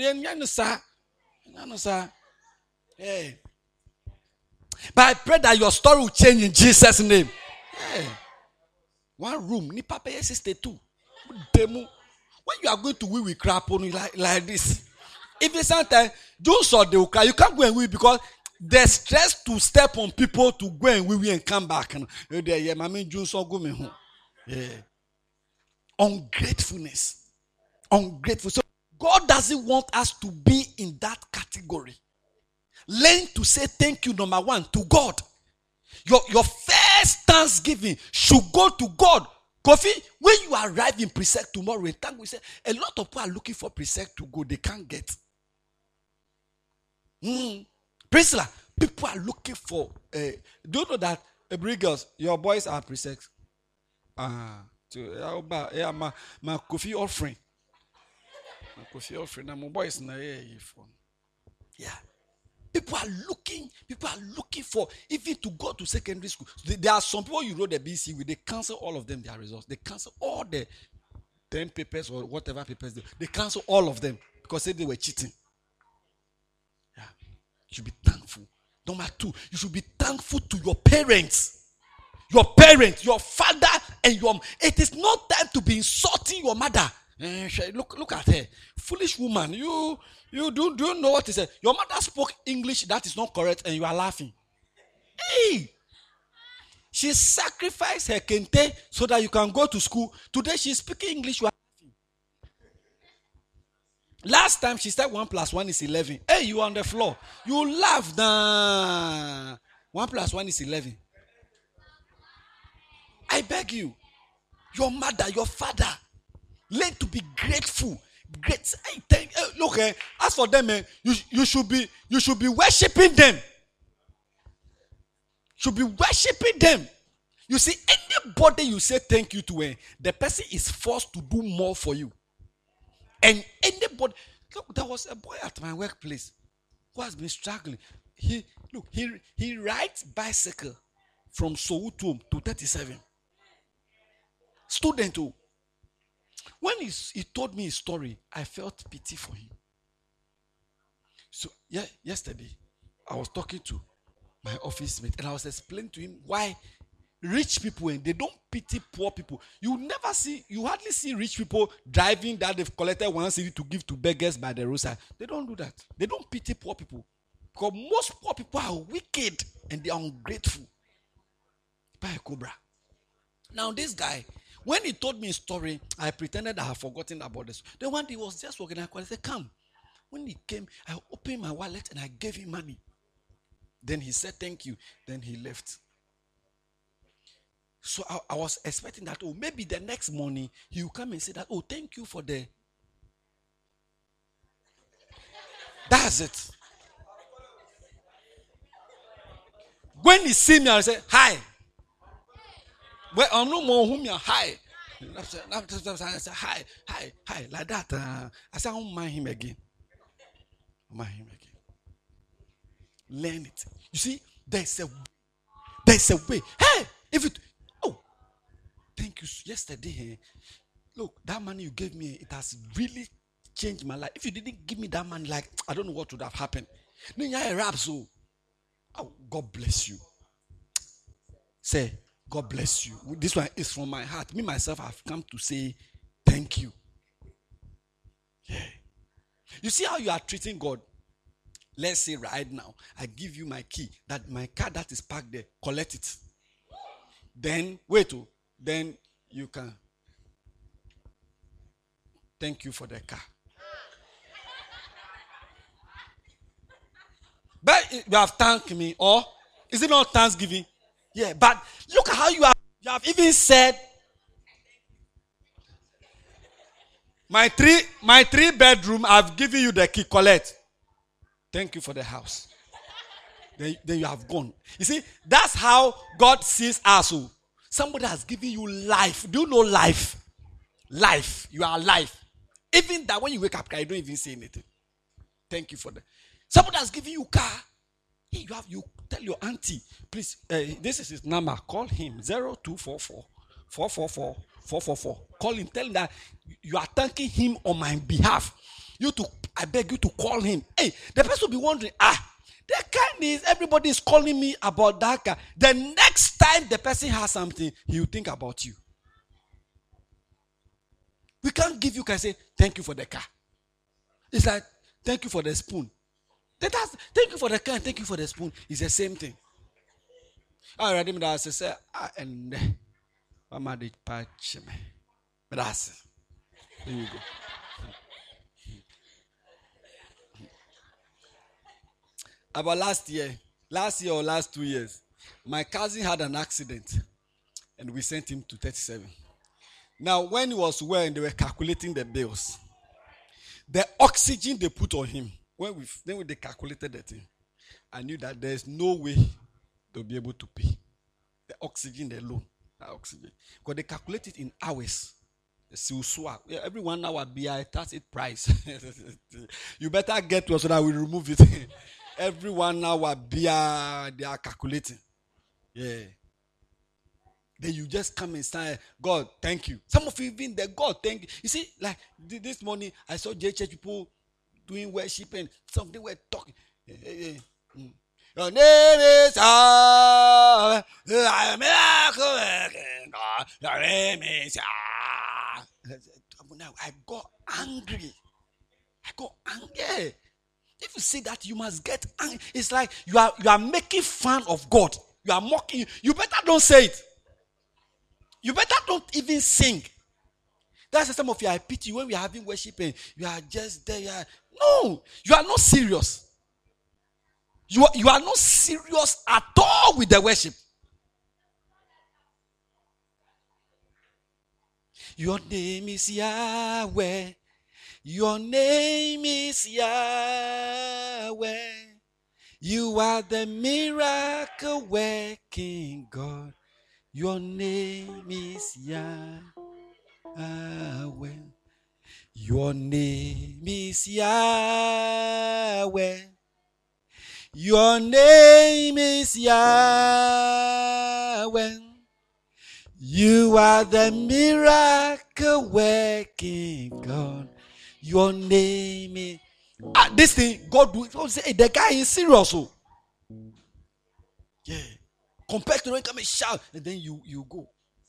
Hey. But I pray that your story will change in Jesus' name. Hey. One room, ni papa 62. When you are going to we crap on you like this. If it's sometimes, don't saw they will cry. You can't go and wee because the stress to step on people to go and wee and come back. Ungratefulness. Ungrateful. So God doesn't want us to be in that category. Learn to say thank you, number one, to God. Your first thanksgiving should go to God. Kofi, when you arrive in Presec tomorrow, we say a lot of people are looking for Presec to go, they can't get. Priscilla, people are looking for. Do you know that, girls, your boys are Presec? My Kofi offering. My Kofi offering. My boys na yeah. People are looking for even to go to secondary school. There are some people you wrote the BC with, they cancel all of them, their results. They cancel all the 10 papers or whatever papers they cancel all of them because they were cheating. Yeah. You should be thankful. Number two, you should be thankful to your parents. Your parents, your father and your. It is not time to be insulting your mother. Look at her, foolish woman. You do you know what he said? Your mother spoke English that is not correct, and you are laughing. Hey, she sacrificed her kente so that you can go to school. Today she's speaking English. You are laughing. Last time she said 1 + 1 is 11. Hey, you on the floor. You laughed. 1 + 1 is 11. I beg you, your mother, your father. Learn to be grateful. Look, as for them, you should be worshiping them. Should be worshiping them. You see, anybody you say thank you to, the person is forced to do more for you. And anybody, look, there was a boy at my workplace who has been struggling. He rides bicycle from Soweto to 37. Student too. When he told me his story, I felt pity for him. So yesterday, I was talking to my office mate and I was explaining to him why rich people, they don't pity poor people. You hardly see rich people driving that they've collected 1 city to give to beggars by the roadside. They don't do that. They don't pity poor people. Because most poor people are wicked and they are ungrateful. By a cobra. Now this guy, when he told me his story, I pretended I had forgotten about this. Then one day he was just walking, I said, come. When he came, I opened my wallet and I gave him money. Then he said, thank you. Then he left. So I was expecting that, maybe the next morning he will come and say that, thank you for the. That's it. When he see me, I say, hi. Well, I'm no more whom you're high. I said, hi. Like that. I said, I won't mind him again. Learn it. You see, there's a way. Hey, thank you. Yesterday, look, that money you gave me, it has really changed my life. If you didn't give me that money, like, I don't know what would have happened. God bless you. Say, God bless you. This one is from my heart. Me, myself, I've come to say thank you. Yeah. You see how you are treating God? Let's say right now, I give you my key, that my car that is parked there, collect it. Then, then you can thank you for the car. But you have thanked me, or is it not thanksgiving? Yeah, but look at how you have even said my three bedroom, I've given you the key, collect. Thank you for the house. Then you have gone. You see, that's how God sees us. Oh. Somebody has given you life. Do you know life? Life. You are alive. Even that when you wake up, you don't even say anything. Thank you for that. Somebody has given you car. Hey, you tell your auntie, please, this is his number. Call him 0244 444 444. Call him. Tell him that you are thanking him on my behalf. I beg you to call him. Hey, the person will be wondering, the kind is everybody is calling me about that car. The next time the person has something, he will think about you. We can't give you, can say, thank you for the car. It's like, thank you for the spoon. Thank you for the car and thank you for the spoon. It's the same thing. I read him that I say, and Mama did patch me. But that's it. There you go. About last year or last 2 years, my cousin had an accident and we sent him to 37. Now, when he was well and they were calculating the bills, the oxygen they put on him, when they calculated the thing, I knew that there's no way they'll be able to pay. The oxygen, the loan, the oxygen. Because they calculate it in hours. Every 1 hour BI, that's its price. You better get to us so that we remove it. Every 1 hour BI, they are calculating. Yeah. Then you just come and say, God, thank you. Some of you even the God, thank you. You see, like this morning, I saw church people doing worship and some they were talking. Your name is a miracle working God. Your name is I got angry. If you say that, you must get angry. It's like you are making fun of God. You are mocking. You better don't say it. You better don't even sing. That's the time of you. I pity you when we are having worship and you are just there. No, you are not serious. You are not serious at all with the worship. Your name is Yahweh. Your name is Yahweh. You are the miracle working God. Your name is Yahweh. Your name is Yahweh. Your name is Yahweh. You are the miracle working God. Your name is this thing God will say, hey, the guy is serious. Oh. Yeah. Compared to when you come and shout, and then you go.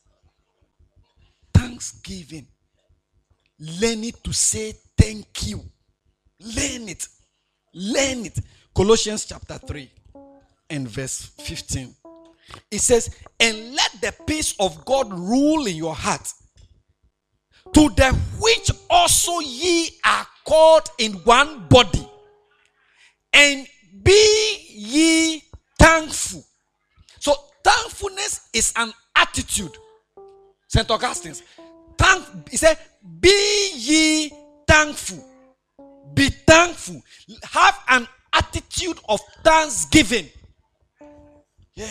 Thanksgiving. Learn it to say thank you. Learn it. Learn it. Colossians chapter 3 and verse 15. It says, and let the peace of God rule in your heart, to the which also ye are called in one body, and be ye thankful. So thankfulness is an attitude. St. Augustine. He said, be ye thankful. Be thankful. Have an attitude of thanksgiving. Yeah.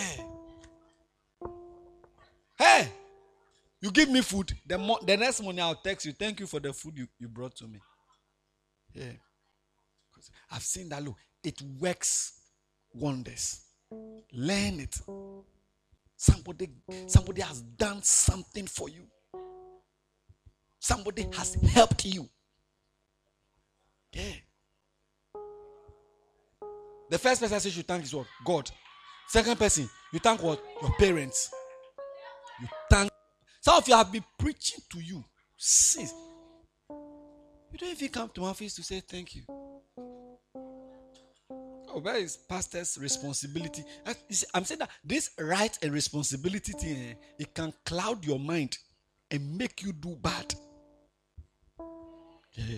Hey, you give me food. The next morning I'll text you. Thank you for the food you brought to me. Yeah. I've seen that. Look, it works wonders. Learn it. Somebody has done something for you. Somebody has helped you. Yeah. The first person I say you thank is what? God. Second person, you thank what? Your parents. You thank. Some of you have been preaching to you since. You don't even come to my office to say thank you. Oh, where is pastor's responsibility? I'm saying that this right and responsibility thing, it can cloud your mind and make you do bad. Yeah.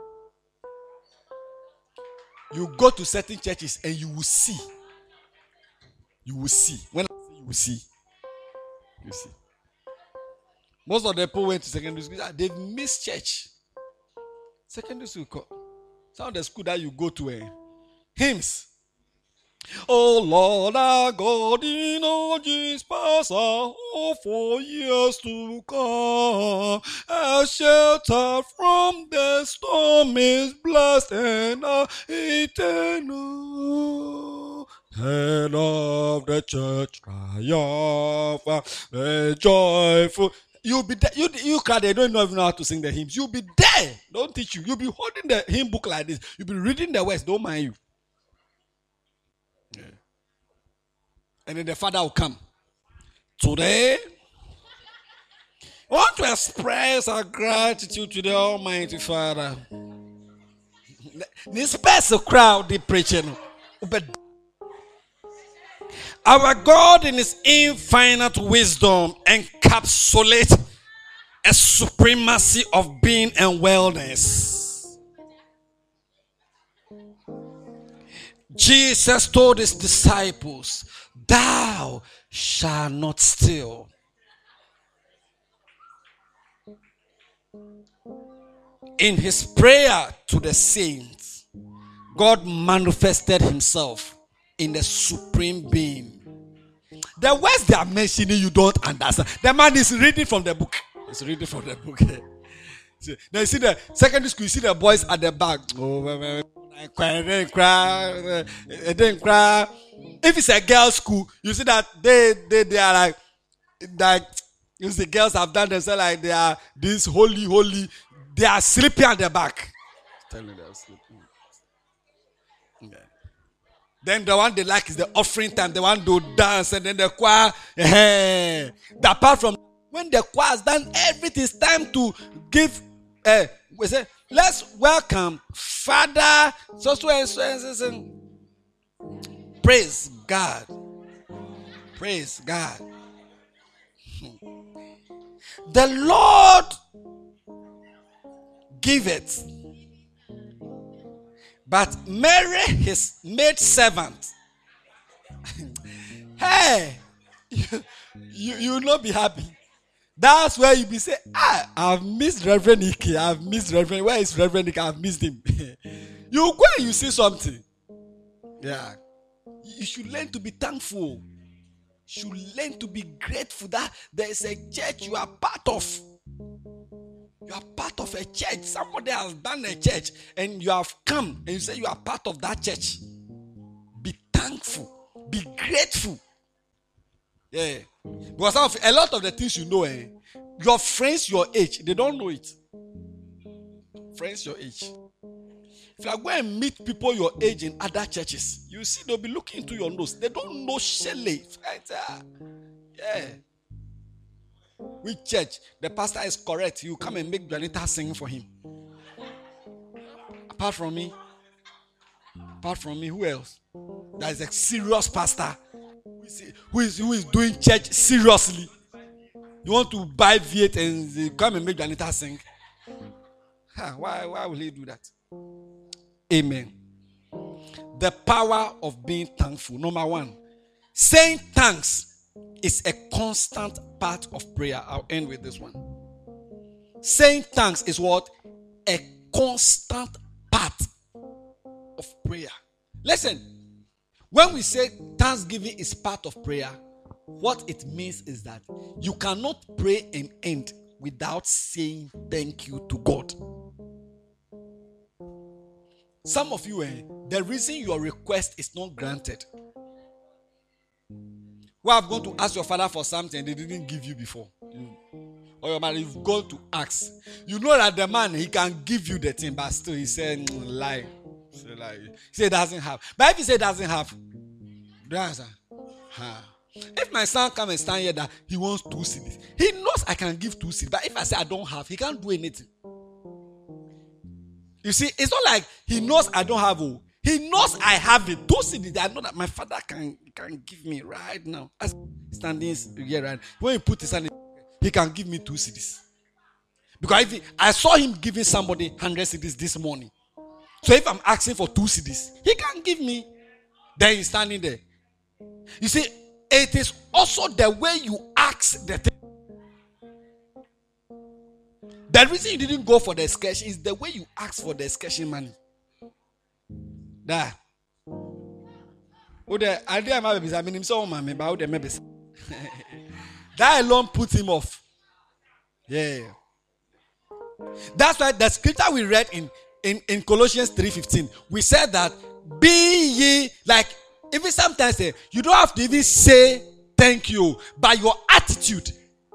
You go to certain churches and you will see You will see. When I say you will see, you see. Most of the people went to secondary school. They've missed church. Secondary school. Some of the school that you go to, hymns. Oh Lord our God, in all Jesus past, for years to come, our shelter from the storm is blessed and eternal. Head of the church, triumph, the joyful. You'll be there. You cry, they don't even know how to sing the hymns. You'll be there. Don't teach you. You'll be holding the hymn book like this. You'll be reading the words. Don't mind you. Yeah. And then the father will come. Today, I want to express our gratitude to the Almighty Father. This special crowd, they preaching. But our God in His infinite wisdom encapsulates a supremacy of being and wellness. Jesus told His disciples, "Thou shalt not steal." In His prayer to the saints, God manifested Himself in the supreme being. The words they are mentioning, you don't understand. The man is reading from the book. He's reading from the book. Now you see the secondary school, you see the boys at the back. Oh, I didn't cry. If it's a girls' school, you see that they are like you see, girls have done themselves like they are this holy. They are sleeping at the back. Tell me they are sleeping. Yeah. Then the one they like is the offering time. The one to dance and then the choir. Apart from when the choir is done, everything is time to give. We say, let's welcome Father. So. Praise God. Praise God. The Lord give it. But Mary, His maid servant, hey, you will not be happy. That's where you be saying, I've missed Reverend Ike. I've missed Reverend. Where is Reverend Ike? I've missed him. You go and you see something. Yeah. You should learn to be thankful. You should learn to be grateful that there is a church you are part of. You are part of a church. Somebody has done a church and you have come and you say you are part of that church. Be thankful. Be grateful. Yeah. Because a lot of the things you know, your friends your age, they don't know it. Friends your age. If you go and meet people your age in other churches, you see they'll be looking into your nose. They don't know Shelley. Yeah. Which church? The pastor is correct. You come and make Janita sing for him. Apart from me, who else? There is a serious pastor who is doing church seriously. You want to buy V8 and come and make Janita sing? Why will he do that? Amen. The power of being thankful. Number one, saying thanks is a constant part of prayer. I'll end with this one. Saying thanks is what? A constant part of prayer. Listen, when we say thanksgiving is part of prayer, what it means is that you cannot pray and end without saying thank you to God. Some of you, the reason your request is not granted. Well, I've gone to ask your father for something they didn't give you before. Or your mother, you've gone to ask. You know that the man, he can give you the thing, but still he said, lie. He said, doesn't have. But if he said doesn't have, the answer. If my son come and stand here that he wants 2 cedis, he knows I can give 2 cedis. But if I say I don't have, he can't do anything. You see, it's not like he knows I don't have. He knows I have it. 2 cedis. I know that my father can give me right now. As standing here, right? When he put his hand, he can give me 2 cedis. Because I saw him giving somebody 100 cedis this morning. So if I'm asking for 2 cedis, he can give me. Then he's standing there. You see, it is also the way you ask the thing. The reason you didn't go for the excursion is the way you ask for the excursion money. That alone put him off. Yeah. That's why the scripture we read in Colossians 3:15, we said that be ye like, even sometimes you don't have to even say thank you, by your attitude.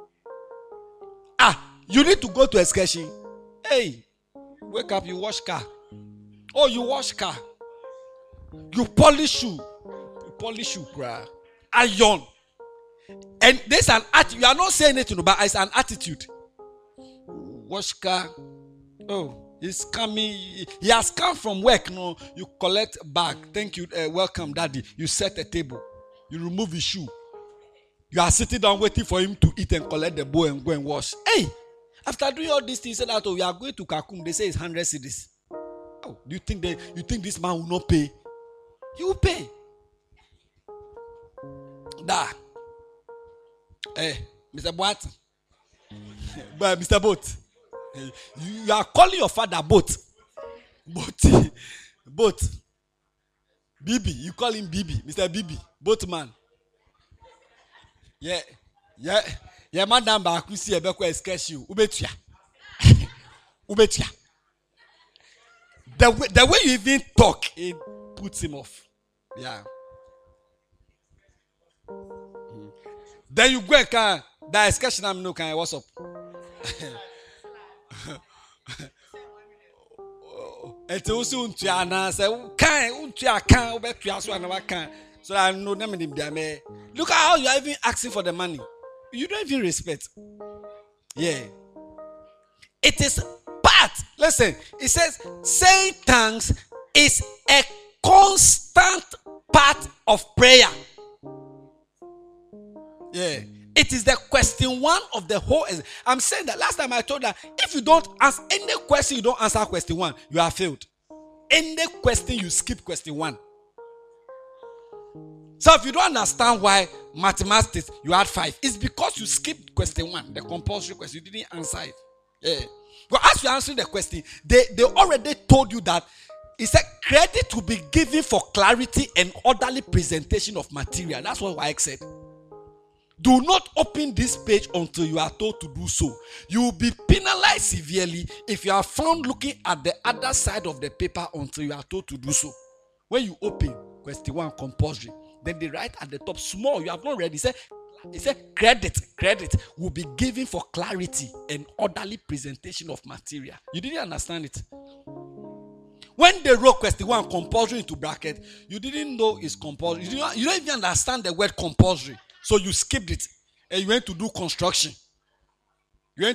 You need to go to excursion. Hey, wake up, you wash car. Oh, you wash car. You polish shoe. Bruh. Iron. And there's an attitude. You are not saying it, but it's an attitude. Wash car. Oh, he's coming. He has come from work. No, you collect bag. Thank you. Welcome, daddy. You set a table. You remove his shoe. You are sitting down waiting for him to eat and collect the bowl and go and wash. Hey, after doing all these things, said that we are going to Kakum. They say it's 100 cedis. Oh, do you think this man will not pay? He will pay. Hey, Mr. Boat. But Mr. Boat. You are calling your father Boat. Bibi. You call him Bibi. Mr. Bibi. Boatman. Yeah. Madam Bakusi Ebeko excursion. Ubetia. The way you even talk, it puts him off. Yeah. Then you go and can that excursion. I'm no kind. What's up? It's also untiana. Say can untia can ubetia so another can. So I know them in the. Look at how you are even asking for the money. You don't even respect. Yeah. It is part. Listen, it says saying thanks is a constant part of prayer. Yeah. It is the question one of the whole. I'm saying that last time I told that if you don't ask any question, you don't answer question one, you are failed. Any question, you skip question one. So if you don't understand why mathematics you had 5, it's because you skipped question 1, the compulsory question. You didn't answer it. Yeah. But as you answer the question, they already told you that it's a credit to be given for clarity and orderly presentation of material. That's what Wyek said. Do not open this page until you are told to do so. You will be penalized severely if you are found looking at the other side of the paper until you are told to do so. When you open question 1 compulsory, then they write at the top small. You have not read. It said credit will be given for clarity and orderly presentation of material. You didn't understand it. When they wrote question 1 compulsory into bracket, you didn't know it's compulsory. You don't even understand the word compulsory. So you skipped it and you went to do construction. You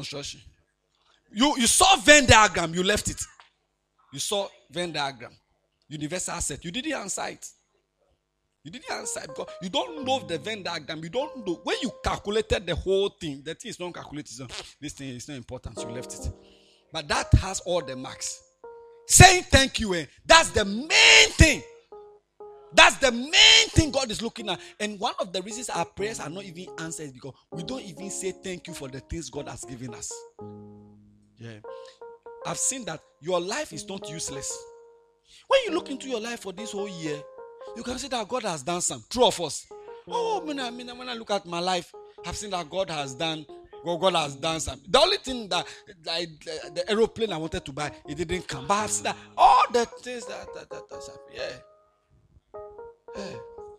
saw Venn diagram, you left it. You saw Venn diagram, universal set. You didn't answer it. Because you don't know the Venn diagram. You don't know. When you calculated the whole thing, the thing is not calculated. So this thing is not important. You left it. But that has all the marks. Saying thank you, that's the main thing. That's the main thing God is looking at. And one of the reasons our prayers are not even answered is because we don't even say thank you for the things God has given us. Yeah. I've seen that your life is not useless. When you look into your life for this whole year, you can see that God has done some. True of us. Oh, when I look at my life, I've seen that God has done some. The only thing that the aeroplane I wanted to buy, it didn't come. But I've seen that all the things that yeah.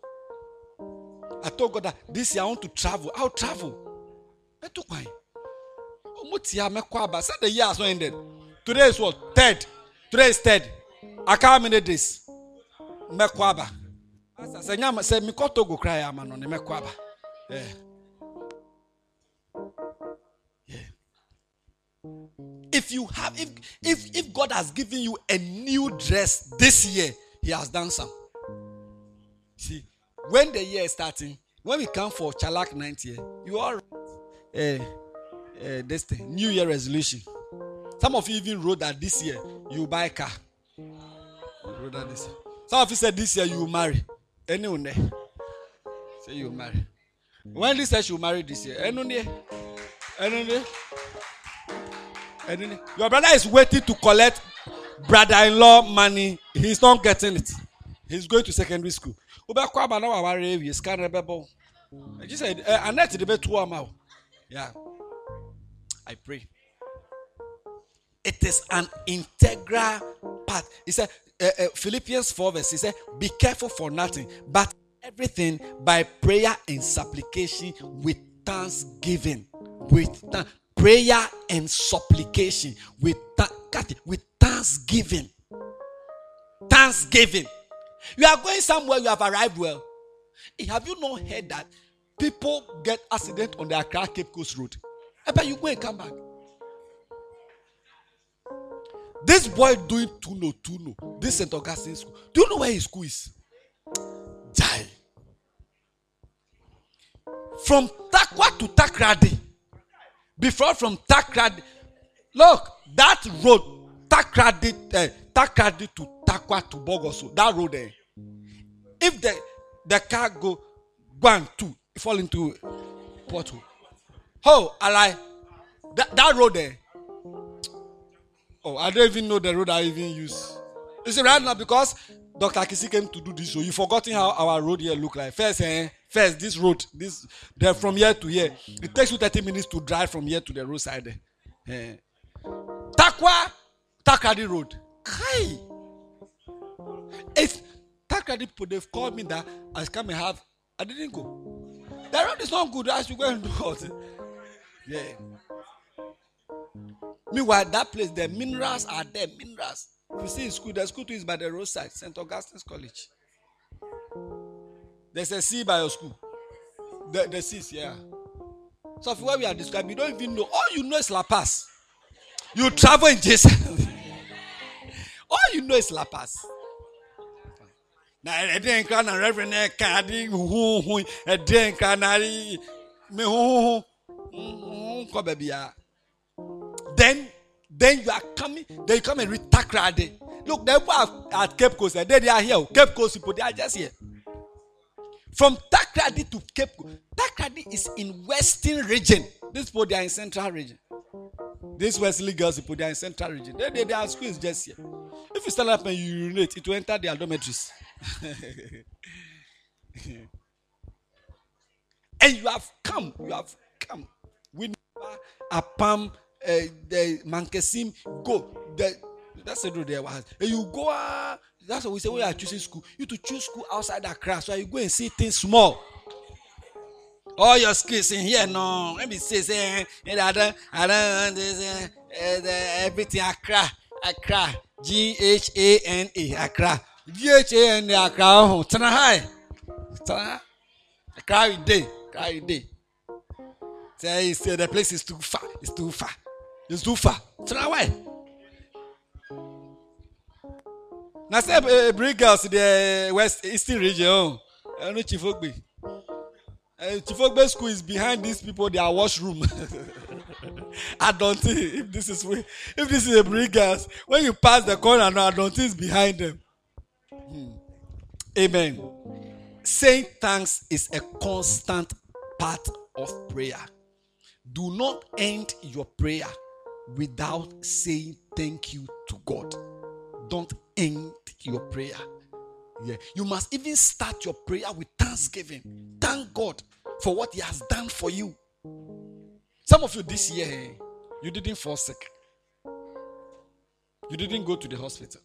I told God that this year I want to travel. I'll travel. I took mine. Said the year has not ended. Today is what? 3rd. Today is 3rd. I can't minute this. Mekwaba. I said, Mikoto go cry man on the Mekwaba. Yeah. If God has given you a new dress this year, He has done some. See, when the year is starting, when we come for Chalak 9th year, you are this thing, New Year resolution. Some of you even wrote that this year you buy a car. You wrote that this year. Some of you said this year you will marry. Anyone there? Say you marry. When Lee said she will marry this year, your brother is waiting to collect brother-in-law money. He's not getting it. He's going to secondary school. I just said, yeah. I pray. It is an integral part. He said, Philippians 4 verse, he said, be careful for nothing, but everything by prayer and supplication with thanksgiving. Prayer and supplication with thanksgiving. Thanksgiving. You are going somewhere, you have arrived well. Have you not heard that people get accident on the Accra Cape Coast Road? I bet you go and come back. This boy doing Tuno, this St. Augustine school. Do you know where his school is? Jai. From Takwa to Takrady. Before from Takrady. Look, that road, Takrady to Takwa to Bogoso, that road there. If the car go 1, 2, fall into pothole. Oh, I like that road there. Oh, I don't even know the road I even use. You see, right now, because Dr. Kisi came to do this show, you forgotten how our road here look like. First, this road, from here to here, it takes you 30 minutes to drive from here to the roadside. Takrady Road. Hi. It's Takrady people, they've called me that I come and have. I didn't go. The road is not good. I should go and do it. Yeah. Meanwhile, that place, the minerals are there. Minerals. You see, in school, the school too is by the roadside, St. Augustine's College. There's a sea by your school. The seas, yeah. So, for what we are describing, you don't even know. All you know is La Paz. You travel in Jesus. All you know is La Paz. Now, I didn't can a reverend cardi who a drink canary me who then you are coming, then you come and read Takrady. Look, they were at Cape Coast, and they are here. Cape Coast people, they are just here. From Takrady to Cape Coast, Takrady is in Western region. These people, they are in Central region. These Wesley girls people, they are in Central region. Their school is just here. If you stand up and you urinate, it will enter their dormitories. And you have come. We never apam the Mankesim go. That's the road there was. And you go. That's what we say when you are choosing school. You to choose school outside Accra, so you go and see things small. All your skills in here, no. Let me say, I don't everything Accra, GHANA, Accra, GHANA, Accra. Tana, Accra day. Say the place is too far. It's too far. Tana why? Now say bring girls to the West Eastern region. I know Chifogbe. Chifogbe school is behind these people. Their washroom. I don't think if this is a bring girls, when you pass the corner now, I don't think it's behind them. Amen. Saying thanks is a constant part of prayer. Do not end your prayer without saying thank you to God. Don't end your prayer. Yeah. You must even start your prayer with thanksgiving. Thank God for what He has done for you. Some of you this year, you didn't fall sick. You didn't go to the hospital.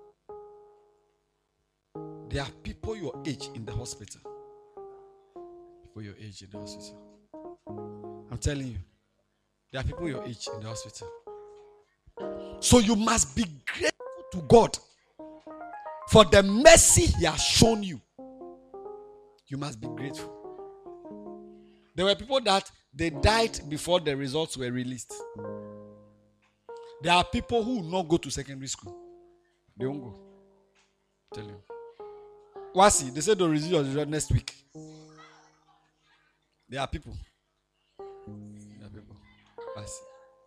There are people your age in the hospital. People your age in the hospital. I'm telling you, there are people your age in the hospital. So you must be grateful to God for the mercy He has shown you. You must be grateful. There were people that they died before the results were released. There are people who will not go to secondary school. They won't go. I tell you. Wasi, they said they'll resume your result next week. There are people. Wasi.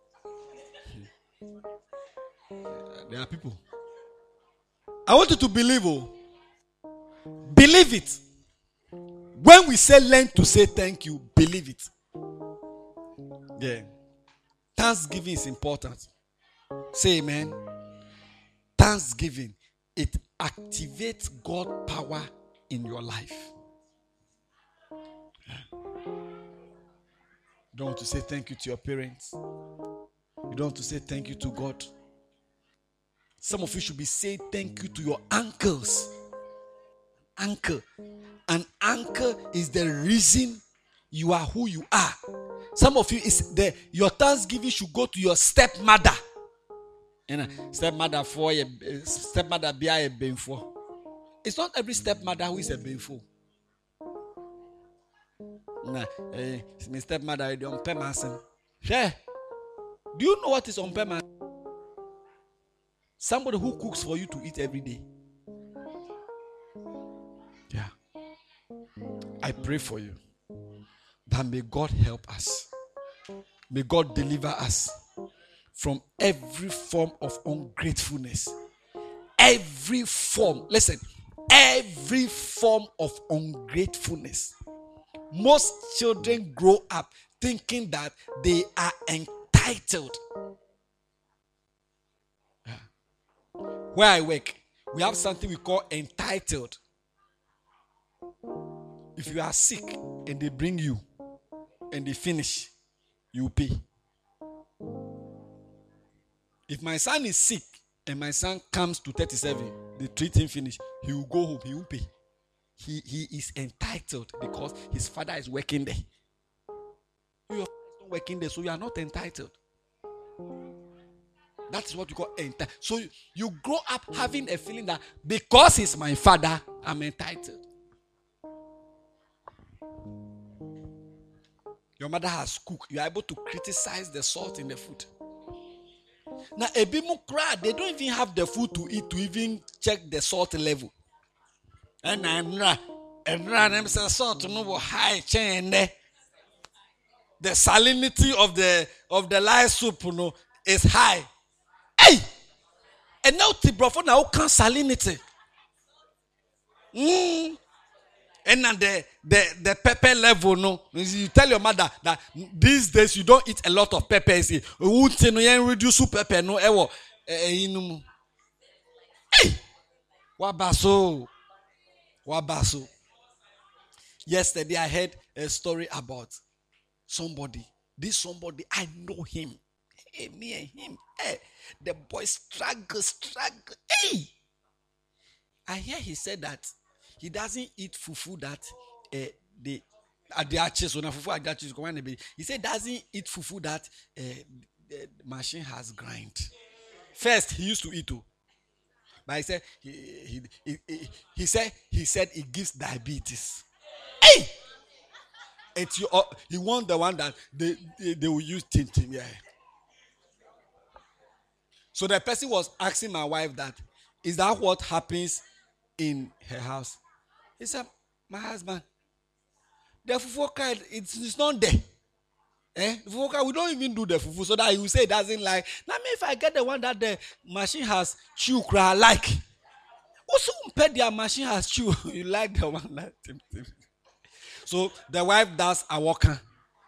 There are people. I want you to believe. Believe it. When we say learn to say thank you, believe it. Yeah. Thanksgiving is important. Say amen. Thanksgiving, it activates God's power in your life. You don't want to say thank you to your parents. You don't want to say thank you to God. Some of you should be saying thank you to your uncles. Uncle. An uncle is the reason you are who you are. Some of you your Thanksgiving should go to your stepmother. Stepmother be a benefo. It's not every stepmother who is a benefo. My stepmother is on permanent. Do you know what is on permanent? Somebody who cooks for you to eat every day. Yeah. I pray for you that may God help us. May God deliver us from every form of ungratefulness. Every form of ungratefulness. Most children grow up thinking that they are entitled. Where I work, we have something we call entitled. If you are sick and they bring you and they finish, you pay. If my son is sick and my son comes to 37, they treat him finish, he will go home, he will pay. He is entitled because his father is working there. You are not working there, so you are not entitled. That's what you call entitled. So you grow up having a feeling that because he's my father, I'm entitled. Your mother has cooked. You are able to criticize the salt in the food. Now, they don't even have the food to eat to even check the salt level. And I'm salt no high chain. The salinity of the live soup is high. Hey! And now Tibrofo now can salinity. And then the pepper level, no. You tell your mother that these days you don't eat a lot of peppers. You won't reduce pepper, no. Hey! Wabaso. Yesterday I heard a story about somebody. This somebody, I know him. Hey, me and him. Hey, the boy struggle. Hey! I hear he said that he doesn't eat fufu that the fufu. He said doesn't eat fufu that the machine has grind. First he used to eat too, but he said he said it gives diabetes. Hey, he want the one that they will use tintin. Yeah. So the person was asking my wife that, is that what happens in her house? He said, my husband, the fufu card, it's not there. The fufu card, we don't even do the fufu, so that he will say it doesn't like. Now, if I get the one that the machine has chew, I like. Also, the machine has chew, you like the one that. So the wife does a worker.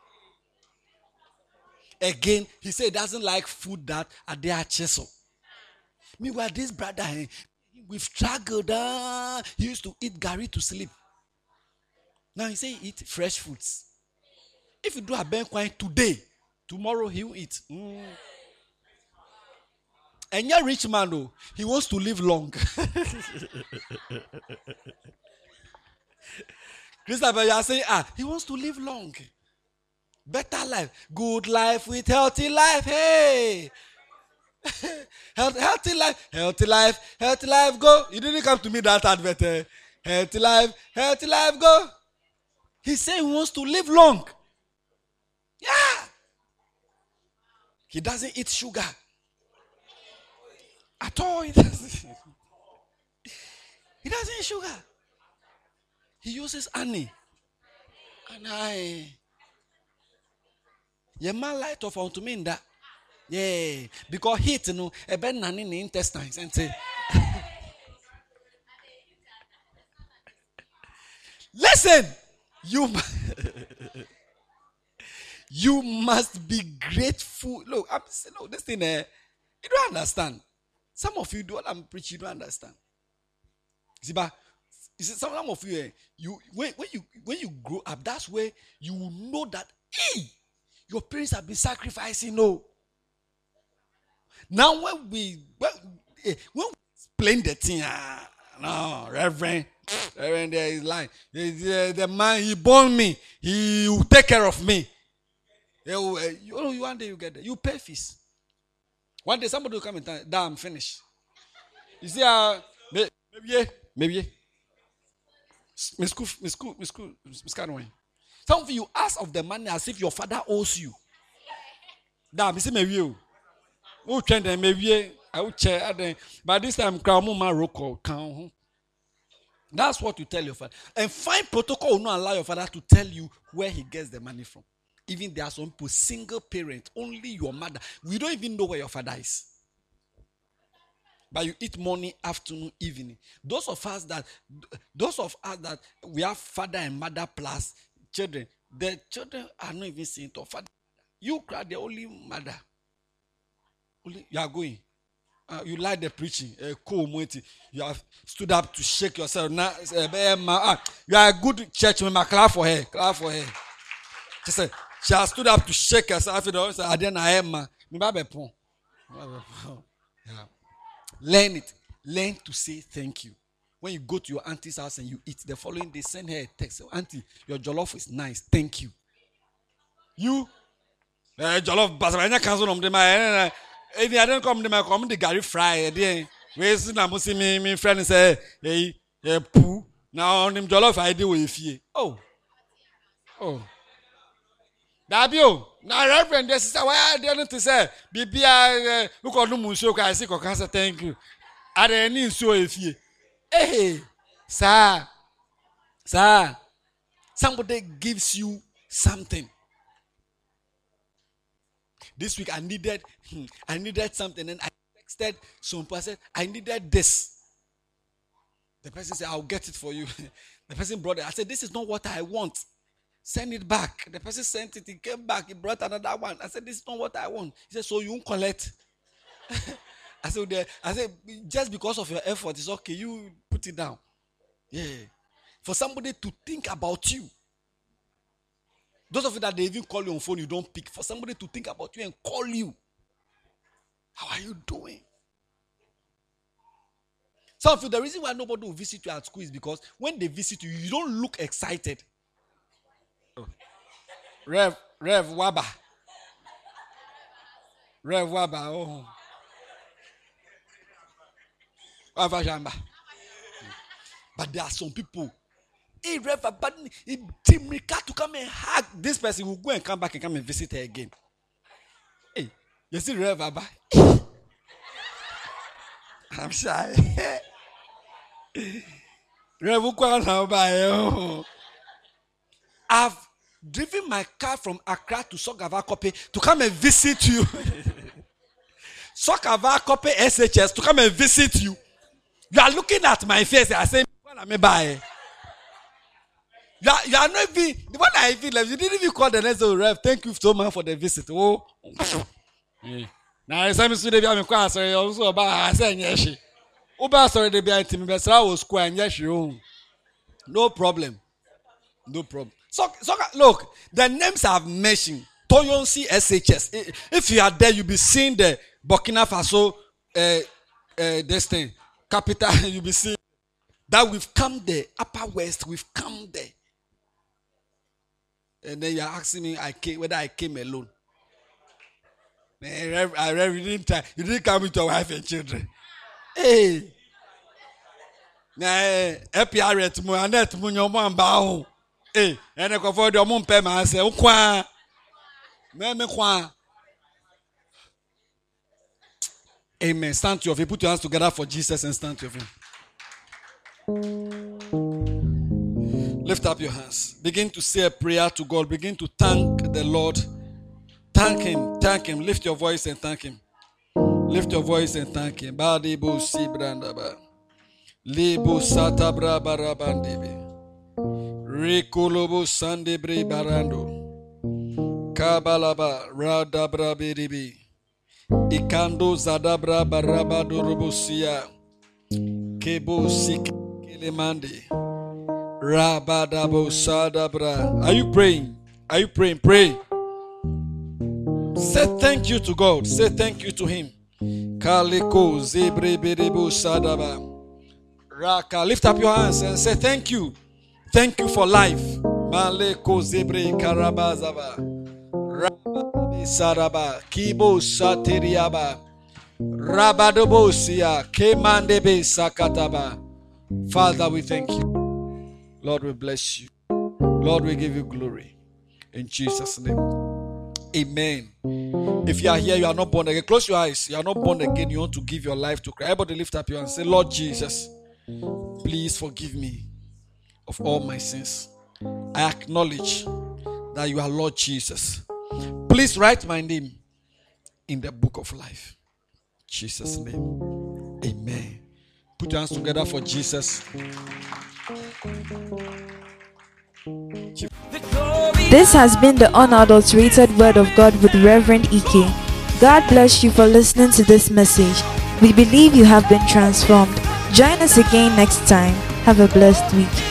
Again, he said he doesn't like food that are there chisel. Meanwhile, this brother, we've struggled. He used to eat gari to sleep. Now he say he eat fresh foods. If you do a banquet today, tomorrow he will eat. And your rich man, though, he wants to live long. Christopher, you are saying, he wants to live long. Better life, good life with healthy life. Hey, healthy life, go. You didn't come to me that advert. Healthy life, go. He said he wants to live long. Yeah. He doesn't eat sugar at all. He doesn't eat sugar. He uses honey. And your man light off onto me in that. Yeah. Because heat, a bad in the intestines and say. Listen. You, you must be grateful. Look, I'm saying, no, this thing, you don't understand. Some of you do what I'm preaching, you don't understand. See, but you see, some of you, when you grow up, that's where you will know that, hey, your parents have been sacrificing. No. Now when we explain the thing, no, Reverend, there is lying. The man, he born me. He will take care of me. One day you get there. You pay fees. One day somebody will come and tell you, I'm finished. You see, maybe. Miss Canway. Some of you ask of the money as if your father owes you. Damn, you see, maybe. Oh, maybe I will chair. But this time, that's what you tell your father. And fine protocol will not allow your father to tell you where he gets the money from. Even there are some people, single parent, only your mother. We don't even know where your father is. But you eat morning, afternoon, evening. Those of us that we have father and mother plus children, the children are not even seeing to father. You cry the only mother. Only you are going. You like the preaching. You have stood up to shake yourself. Now, you are a good church member. Clap for her. Clap for her. She said she has stood up to shake herself. Learn it. Learn to say thank you. When you go to your auntie's house and you eat, the following day send her a text. Auntie, your jollof is nice. Thank you. You jollof basabanya cancel on them. If I don't come to my come the Gary fry, where's the Namusi me friend say, hey, poo. Now on them jollof I do with you. Oh. Dabio, now Reverend, this is why I didn't say, Bibia, look on the Mushoka, I see, cancer, thank you. Are there any so if you, hey, sir, somebody gives you something. This week I needed something, and I texted some person, I needed this. The person said, I'll get it for you. The person brought it. I said, this is not what I want. Send it back. The person sent it. He came back. He brought another one. I said, this is not what I want. He said, so you won't collect. I said, just because of your effort, it's okay. You put it down. Yeah. For somebody to think about you. Those of you that they even call you on phone, you don't pick. For somebody to think about you and call you. How are you doing? Some of you, the reason why nobody will visit you at school is because when they visit you, you don't look excited. Oh. Rev Waba. Oh. But there are some people. Hey, Rev Waba, Timrika to come and hug this person will go and come back and come and visit her again. Hey, you see Rev Waba? I'm shy. Rev Waba. I've driven my car from Accra to Sokava Kope to come and visit you. Sokava Kope SHS to come and visit you. You are looking at my face. I say, you are not even, when I even left, you didn't even call the next Rev. Thank you so much for the visit. Oh. Now, I said, Mr. Debbie, I'm quite sorry. Also, about I said, yes, Oba sorry, Debbie, I think I was square and yes, you. No problem. So look, the names I've mentioned, Toyonsi SHS. If you are there, you'll be seeing the Burkina Faso, this thing, capital. You'll be seeing that we've come there, Upper West, we've come there. And then you're asking me, whether I came alone. You didn't come with your wife and children. Hey, hey, and I go for the moon pay myself. Amen. Stand to your feet. Put your hands together for Jesus and stand to your feet. Lift up your hands. Begin to say a prayer to God. Begin to thank the Lord. Thank Him. Thank Him. Lift your voice and thank Him. Lift your voice and thank Him. Badibu si brandaba. Libu satabra barabandibi. Rikolobo Sandebre Barando. Kabalaba Radabra Biribi. Ikando Zadabra Baraba Dorobosia. Kebo Sik Kelemande. Rabadabo Sadabra. Are you praying? Are you praying? Pray. Say thank you to God. Say thank you to Him. Kaliko Zebre Berebo Sadaba. Raka. Lift up your hands and say thank you. Thank you for life. Maleko Zebre Karabazaba. Rababe Sadaba. Kibo Sateriaba. Rabadobosia. Kemandebe Sakataba. Father, we thank you. Lord, we bless you. Lord, we give you glory. In Jesus' name. Amen. If you are here, you are not born again. Close your eyes. You are not born again. You want to give your life to Christ. Everybody lift up your hand and say, Lord Jesus, please forgive me of all my sins. I acknowledge that you are Lord Jesus. Please write my name in the book of life. In Jesus' name. Amen. Put your hands together for Jesus. This has been the unadulterated Word of God with Reverend Ike. God bless you for listening to this message. We believe you have been transformed. Join us again next time. Have a blessed week.